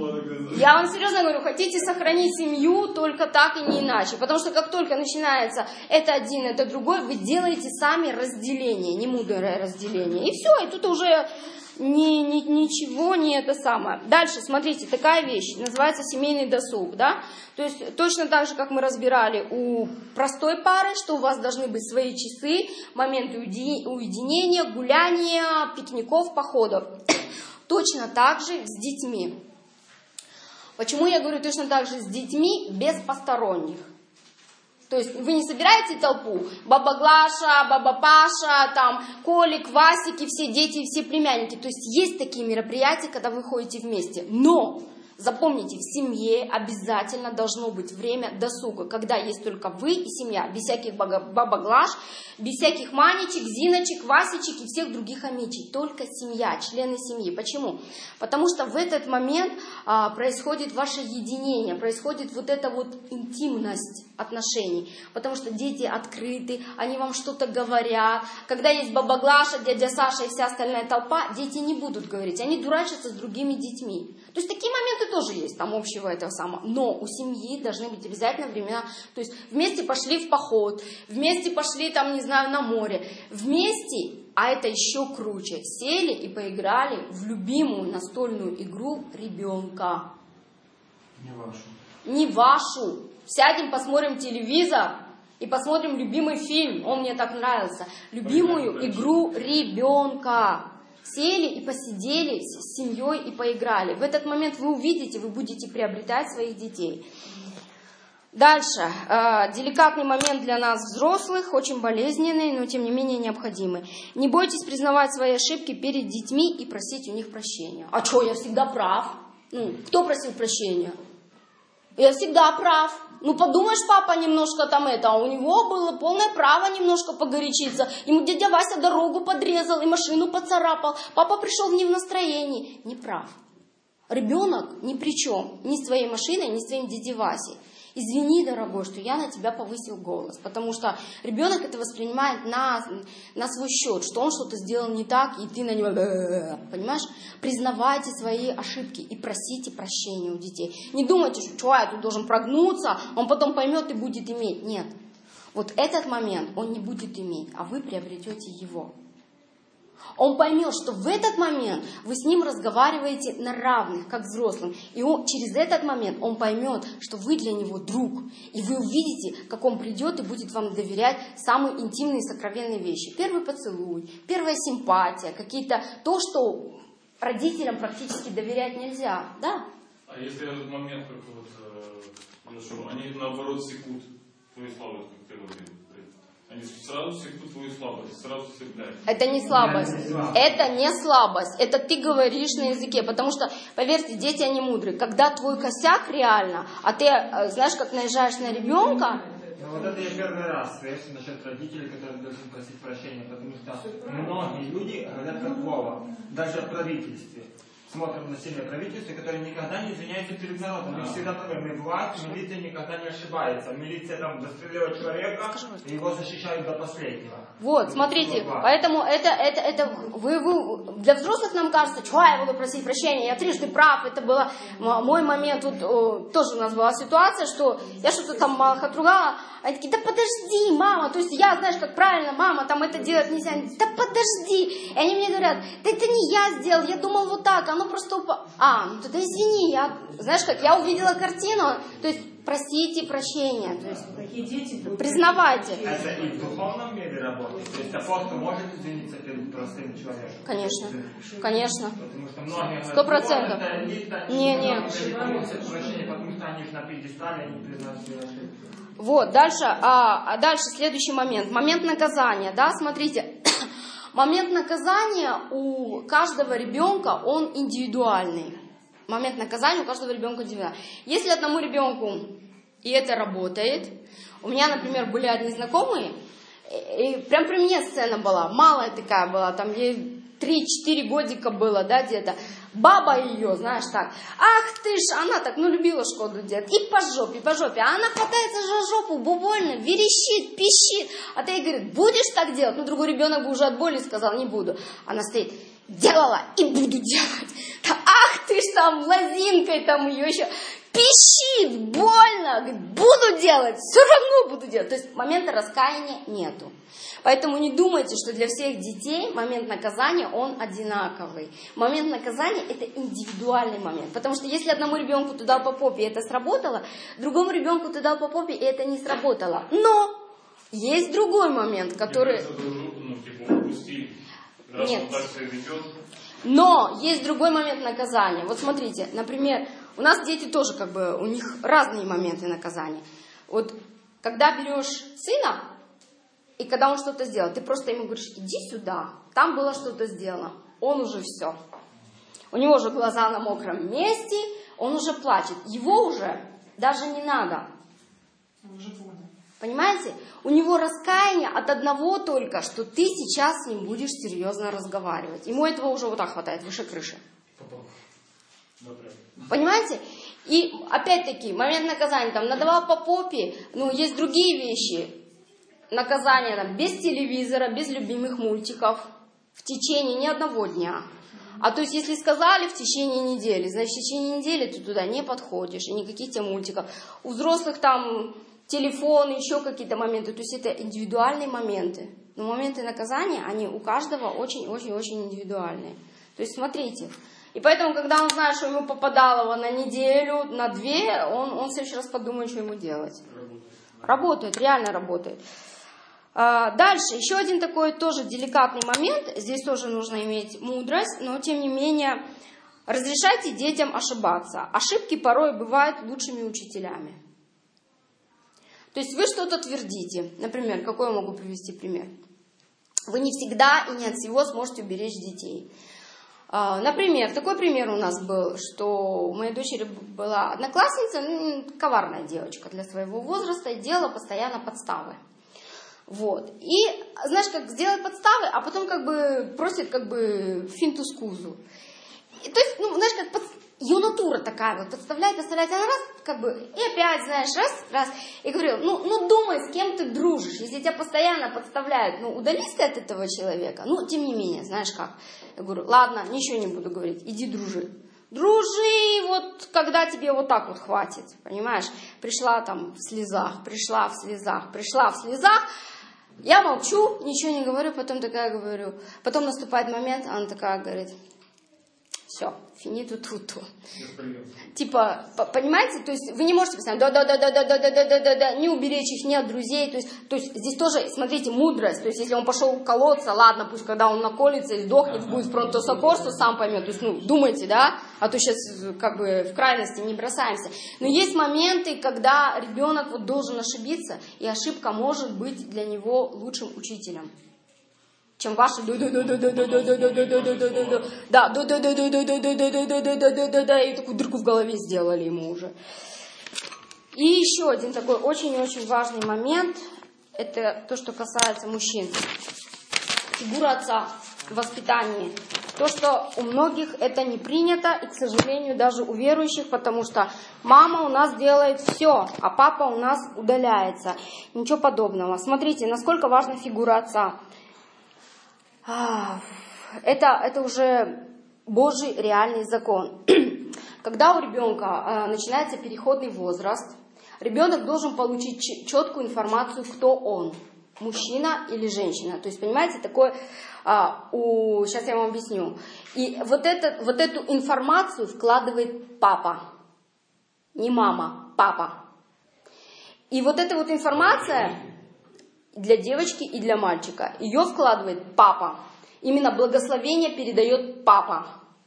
Я вам серьезно говорю, хотите сохранить семью, только так и не иначе. Потому что как только начинается это один, это другой, вы делаете сами разделение, не мудрое разделение. И все, и тут уже ни, ни, ничего не это самое. Дальше, смотрите, такая вещь, называется семейный досуг, да? То есть точно так же, как мы разбирали у простой пары, что у вас должны быть свои часы, моменты уединения, гуляния, пикников, походов. Точно так же с детьми. Почему я говорю точно так же с детьми без посторонних? То есть вы не собираете толпу, баба Глаша, баба Паша, там, Колик, Васики, все дети, все племянники. То есть есть такие мероприятия, когда вы ходите вместе. Но запомните, в семье обязательно должно быть время досуга, когда есть только вы и семья, без всяких баба-глаш, без всяких Манечек, Зиночек, Васечек и всех других амичей. Только семья, члены семьи. Почему? Потому что в этот момент а, происходит ваше единение, происходит вот эта вот интимность отношений. Потому что дети открыты, они вам что-то говорят. Когда есть баба Глаша, дядя Саша и вся остальная толпа, дети не будут говорить, они дурачатся с другими детьми. То есть такие моменты тоже есть, там общего этого самого. Но у семьи должны быть обязательно времена. То есть вместе пошли в поход, вместе пошли там, не знаю, на море. Вместе, а это еще круче, сели и поиграли в любимую настольную игру ребенка. Не вашу. Не вашу. Сядем, посмотрим телевизор и посмотрим любимый фильм. Он мне так нравился. Любимую игру ребенка. Сели и посидели с семьей и поиграли. В этот момент вы увидите, вы будете приобретать своих детей. Дальше. Э, деликатный момент для нас взрослых, очень болезненный, но тем не менее необходимый. Не бойтесь признавать свои ошибки перед детьми и просить у них прощения. А что, я всегда прав? Ну, кто просил прощения? Я всегда прав. Ну, подумаешь, папа немножко там это, а у него было полное право немножко погорячиться. Ему дядя Вася дорогу подрезал и машину поцарапал. Папа пришел не в настроении. Не прав. Ребенок ни при чем. Ни с твоей машиной, ни с твоим дядей Васей. Извини, дорогой, что я на тебя повысил голос. Потому что ребенок это воспринимает на, на свой счет, что он что-то сделал не так, и ты на него... Понимаешь? Признавайте свои ошибки и просите прощения у детей. Не думайте, что человек тут должен прогнуться, он потом поймет и будет иметь. Нет. Вот этот момент он не будет иметь, а вы приобретете его. Он поймет, что в этот момент вы с ним разговариваете на равных, как взрослым. И он, через этот момент он поймет, что вы для него друг. И вы увидите, как он придет и будет вам доверять самые интимные и сокровенные вещи. Первый поцелуй, первая симпатия, какие-то то, что родителям практически доверять нельзя. Да? А если этот момент, как вот, э, они наоборот секут твою слабость, как ты говорил? Они сразу секут твою слабость, сразу цепляют. Это не слабость. Это не слабость. Это ты говоришь на языке. Потому что, поверьте, дети, они мудрые. Когда твой косяк реально, а ты, знаешь, как наезжаешь на ребенка... Ну вот это я первый раз слышу насчет родителей, которые должны просить прощения. Потому что многие люди говорят как Вова. Даже в правительстве. Смотрим на сильное правительство, которое никогда не извиняется перед народом. Мы всегда проблемы. Власть, милиция никогда не ошибается. Милиция там застрелила человека, и его защищают до последнего. Вот, это смотрите, поэтому это, это, это вы, вы, для взрослых нам кажется, что я буду просить прощения, я трижды прав, это был мой момент, тут о, тоже у нас была ситуация, что я что-то там малых отругала, они такие, да подожди, мама, то есть я, знаешь, как правильно, мама, там это делать нельзя, да подожди, и они мне говорят, да это не я сделал, я думал вот так, оно просто упало, а, ну тогда извини, я, знаешь как, я увидела картину, то есть просите прощения, то есть такие дети, признавайте. Это и в духовном мире работает, то есть апостол может извиниться перед простым человеком? Конечно, конечно. Потому что многие Сто процентов. Не, не. Прощения, потому что они же на пьедестале, они признают свои ошибки. Вот, дальше, а, а дальше следующий момент. Момент наказания, да, смотрите. Момент наказания у каждого ребенка, он индивидуальный. Момент наказания у каждого ребенка индивидуальный. Если одному ребенку, и это работает, у меня, например, были одни знакомые, и прям при мне сцена была, малая такая была, там ей три-четыре годика было, да, где-то. Баба ее, знаешь, так, ах ты ж, она так, ну, любила Шкоду делать, и по жопе, по жопе, а она хватается за жопу, бубольно, верещит, пищит, а ты ей говорит, будешь так делать? Ну, другой ребенок бы уже от боли сказал, не буду. Она стоит, делала и буду делать. Ах ты ж там, лозинкой там ее еще, пищит, больно, говорит, буду делать, все равно буду делать. То есть момента раскаяния нету. Поэтому не думайте, что для всех детей момент наказания, он одинаковый. Момент наказания – это индивидуальный момент. Потому что если одному ребенку ты дал по попе, и это сработало, другому ребенку ты дал по попе, и это не сработало. Но есть другой момент, который... Ну, типа, упусти, раз Нет. он так себя ведет. Но есть другой момент наказания. Вот смотрите, например, у нас дети тоже как бы, у них разные моменты наказания. Вот когда берешь сына, и когда он что-то сделал, ты просто ему говоришь, иди сюда, там было что-то сделано, он уже все. У него уже глаза на мокром месте, он уже плачет. Его уже даже не надо. Он уже понял. Понимаете? У него раскаяние от одного только, что ты сейчас с ним будешь серьезно разговаривать. Ему этого уже вот так хватает, выше крыши. Понимаете? И опять-таки, момент наказания, там, надавал по попе, ну, есть другие вещи. Наказание там, без телевизора, без любимых мультиков, в течение ни одного дня. А то есть, если сказали в течение недели, значит, в течение недели ты туда не подходишь, и никаких тебе мультиков. У взрослых там телефон, еще какие-то моменты, то есть это индивидуальные моменты. Но моменты наказания, они у каждого очень-очень-очень индивидуальные. То есть, смотрите. И поэтому, когда он знает, что ему попадало на неделю, на две, он, он в следующий раз подумает, что ему делать. Работает, работает реально работает. Дальше, еще один такой тоже деликатный момент, здесь тоже нужно иметь мудрость, но тем не менее, разрешайте детям ошибаться. Ошибки порой бывают лучшими учителями. То есть вы что-то твердите, например, какой я могу привести пример? Вы не всегда и не от всего сможете уберечь детей. Например, такой пример у нас был, что у моей дочери была одноклассница, ну, коварная девочка для своего возраста, и делала постоянно подставы. Вот. И, знаешь, как сделать подставы, а потом как бы просит как бы финту скузу. И, то есть, ну, знаешь, как под... ее натура такая вот, подставляет, подставляет, она раз, как бы, и опять, знаешь, раз, раз. И говорю, ну, ну думай, с кем ты дружишь, если тебя постоянно подставляют, ну, удались ты от этого человека, ну, тем не менее, знаешь как. Я говорю, ладно, ничего не буду говорить, иди дружи. Дружи, вот, когда тебе вот так вот хватит, понимаешь. Пришла там в слезах, пришла в слезах, пришла в слезах. Я молчу, ничего не говорю, потом такая говорю. Потом наступает момент, она такая говорит, все, финиту туту. Типа, понимаете, то есть вы не можете постоянно да-да-да-да-да-да-да-да-да, не уберечь их, не от друзей. То есть, то есть здесь тоже, смотрите, мудрость. То есть если он пошел колоться, ладно, пусть когда он наколется и сдохнет, будет в пронто-сокорство, сам поймет. То есть, ну, думайте, да, а то сейчас как бы в крайности не бросаемся. Но есть моменты, когда ребенок вот должен ошибиться, и ошибка может быть для него лучшим учителем, чем ваши да-да-да-да-да-да-да-да-да-да-да-да-да, да, да-да-да-да-да-да-да-да-да-да-да-да, и такую дырку в голове сделали ему уже. И еще один такой очень-очень важный момент, это то, что касается мужчин. Фигура отца в воспитании. То, что у многих это не принято, и, к сожалению, даже у верующих, потому что мама у нас делает все, а папа у нас удаляется. Ничего подобного. Смотрите, насколько важна фигура отца. Это, это уже Божий реальный закон. Когда у ребенка начинается переходный возраст, ребенок должен получить четкую информацию, кто он, мужчина или женщина. То есть, понимаете, такое, у, сейчас я вам объясню. И вот, это, вот эту информацию вкладывает папа, не мама, папа. И вот эта вот информация для девочки и для мальчика. Ее вкладывает папа. Именно благословение передает папа.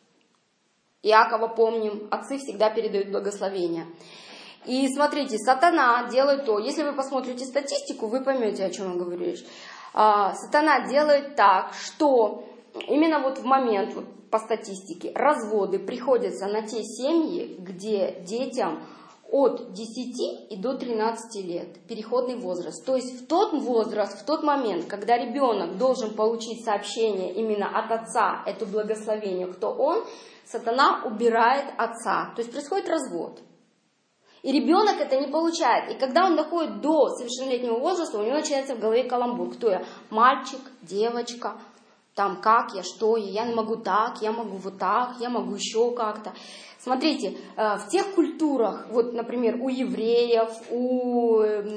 Иакова помним, отцы всегда передают благословение. И смотрите, сатана делает то, если вы посмотрите статистику, вы поймете, о чем я говорю речь. А, сатана делает так, что именно вот в момент, вот по статистике, разводы приходятся на те семьи, где детям от десяти и до тринадцати лет, переходный возраст. То есть в тот возраст, в тот момент, когда ребенок должен получить сообщение именно от отца, это благословение, кто он, сатана убирает отца. То есть происходит развод. И ребенок это не получает. И когда он доходит до совершеннолетнего возраста, у него начинается в голове каламбур. Кто я? Мальчик, девочка, там как я, что я, я не могу так, я могу вот так, я могу еще как-то. Смотрите, в тех культурах, вот, например, у евреев, у,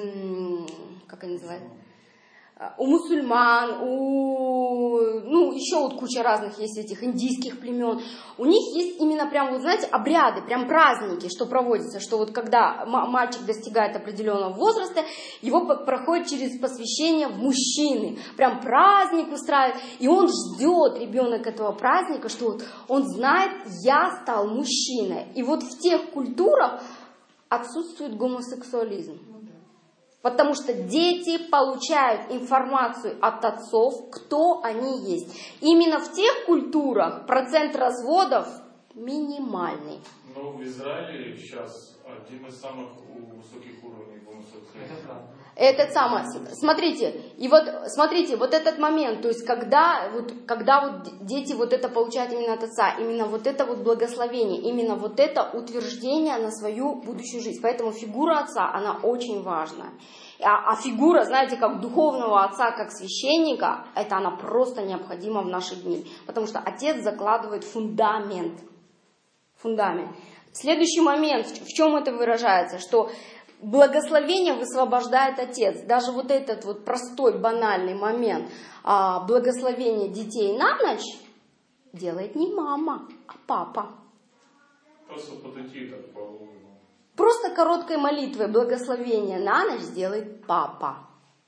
как они называют, у мусульман, у, ну, еще вот куча разных есть этих индийских племен, у них есть именно прям, вот знаете, обряды, прям праздники, что проводятся, что вот когда мальчик достигает определенного возраста, его проходит через посвящение в мужчины, прям праздник устраивает, и он ждет, ребенок, этого праздника, что вот он знает, я стал мужчиной. И вот в тех культурах отсутствует гомосексуализм. Потому что дети получают информацию от отцов, кто они есть. Именно в тех культурах процент разводов минимальный. Но в Израиле сейчас один из самых высоких уровней гомосексуализма. Это самое. Смотрите, и вот смотрите, вот этот момент, то есть когда вот, когда вот дети вот это получают именно от отца, именно вот это вот благословение, именно вот это утверждение на свою будущую жизнь. Поэтому фигура отца, она очень важна. А, а фигура, знаете, как духовного отца, как священника, это она просто необходима в наши дни. Потому что отец закладывает фундамент. Фундамент. Следующий момент, в чем это выражается, что благословение высвобождает отец. Даже вот этот вот простой, банальный момент а, благословения детей на ночь делает не мама, а папа. Просто подойти так по уровню. Просто короткой молитвой благословения на ночь сделает папа.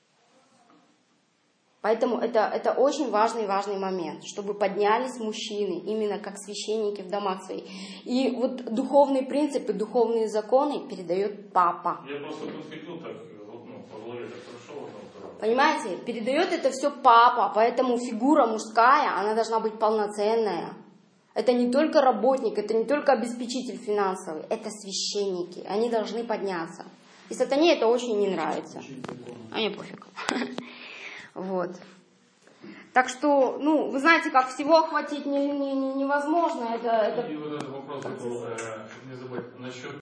Поэтому это, это очень важный важный момент, чтобы поднялись мужчины, именно как священники в домах своих. И вот духовные принципы, духовные законы передает папа. Я просто подходил так, ну, по голове так прошел. Понимаете, передает это все папа, поэтому фигура мужская, она должна быть полноценная. Это не только работник, это не только обеспечитель финансовый, это священники. Они должны подняться. И сатане это очень не нравится. А мне пофиг. Вот. Так что, ну, вы знаете, как всего охватить не, не, не, невозможно. Это, это... И вот этот вопрос, не забыть, насчет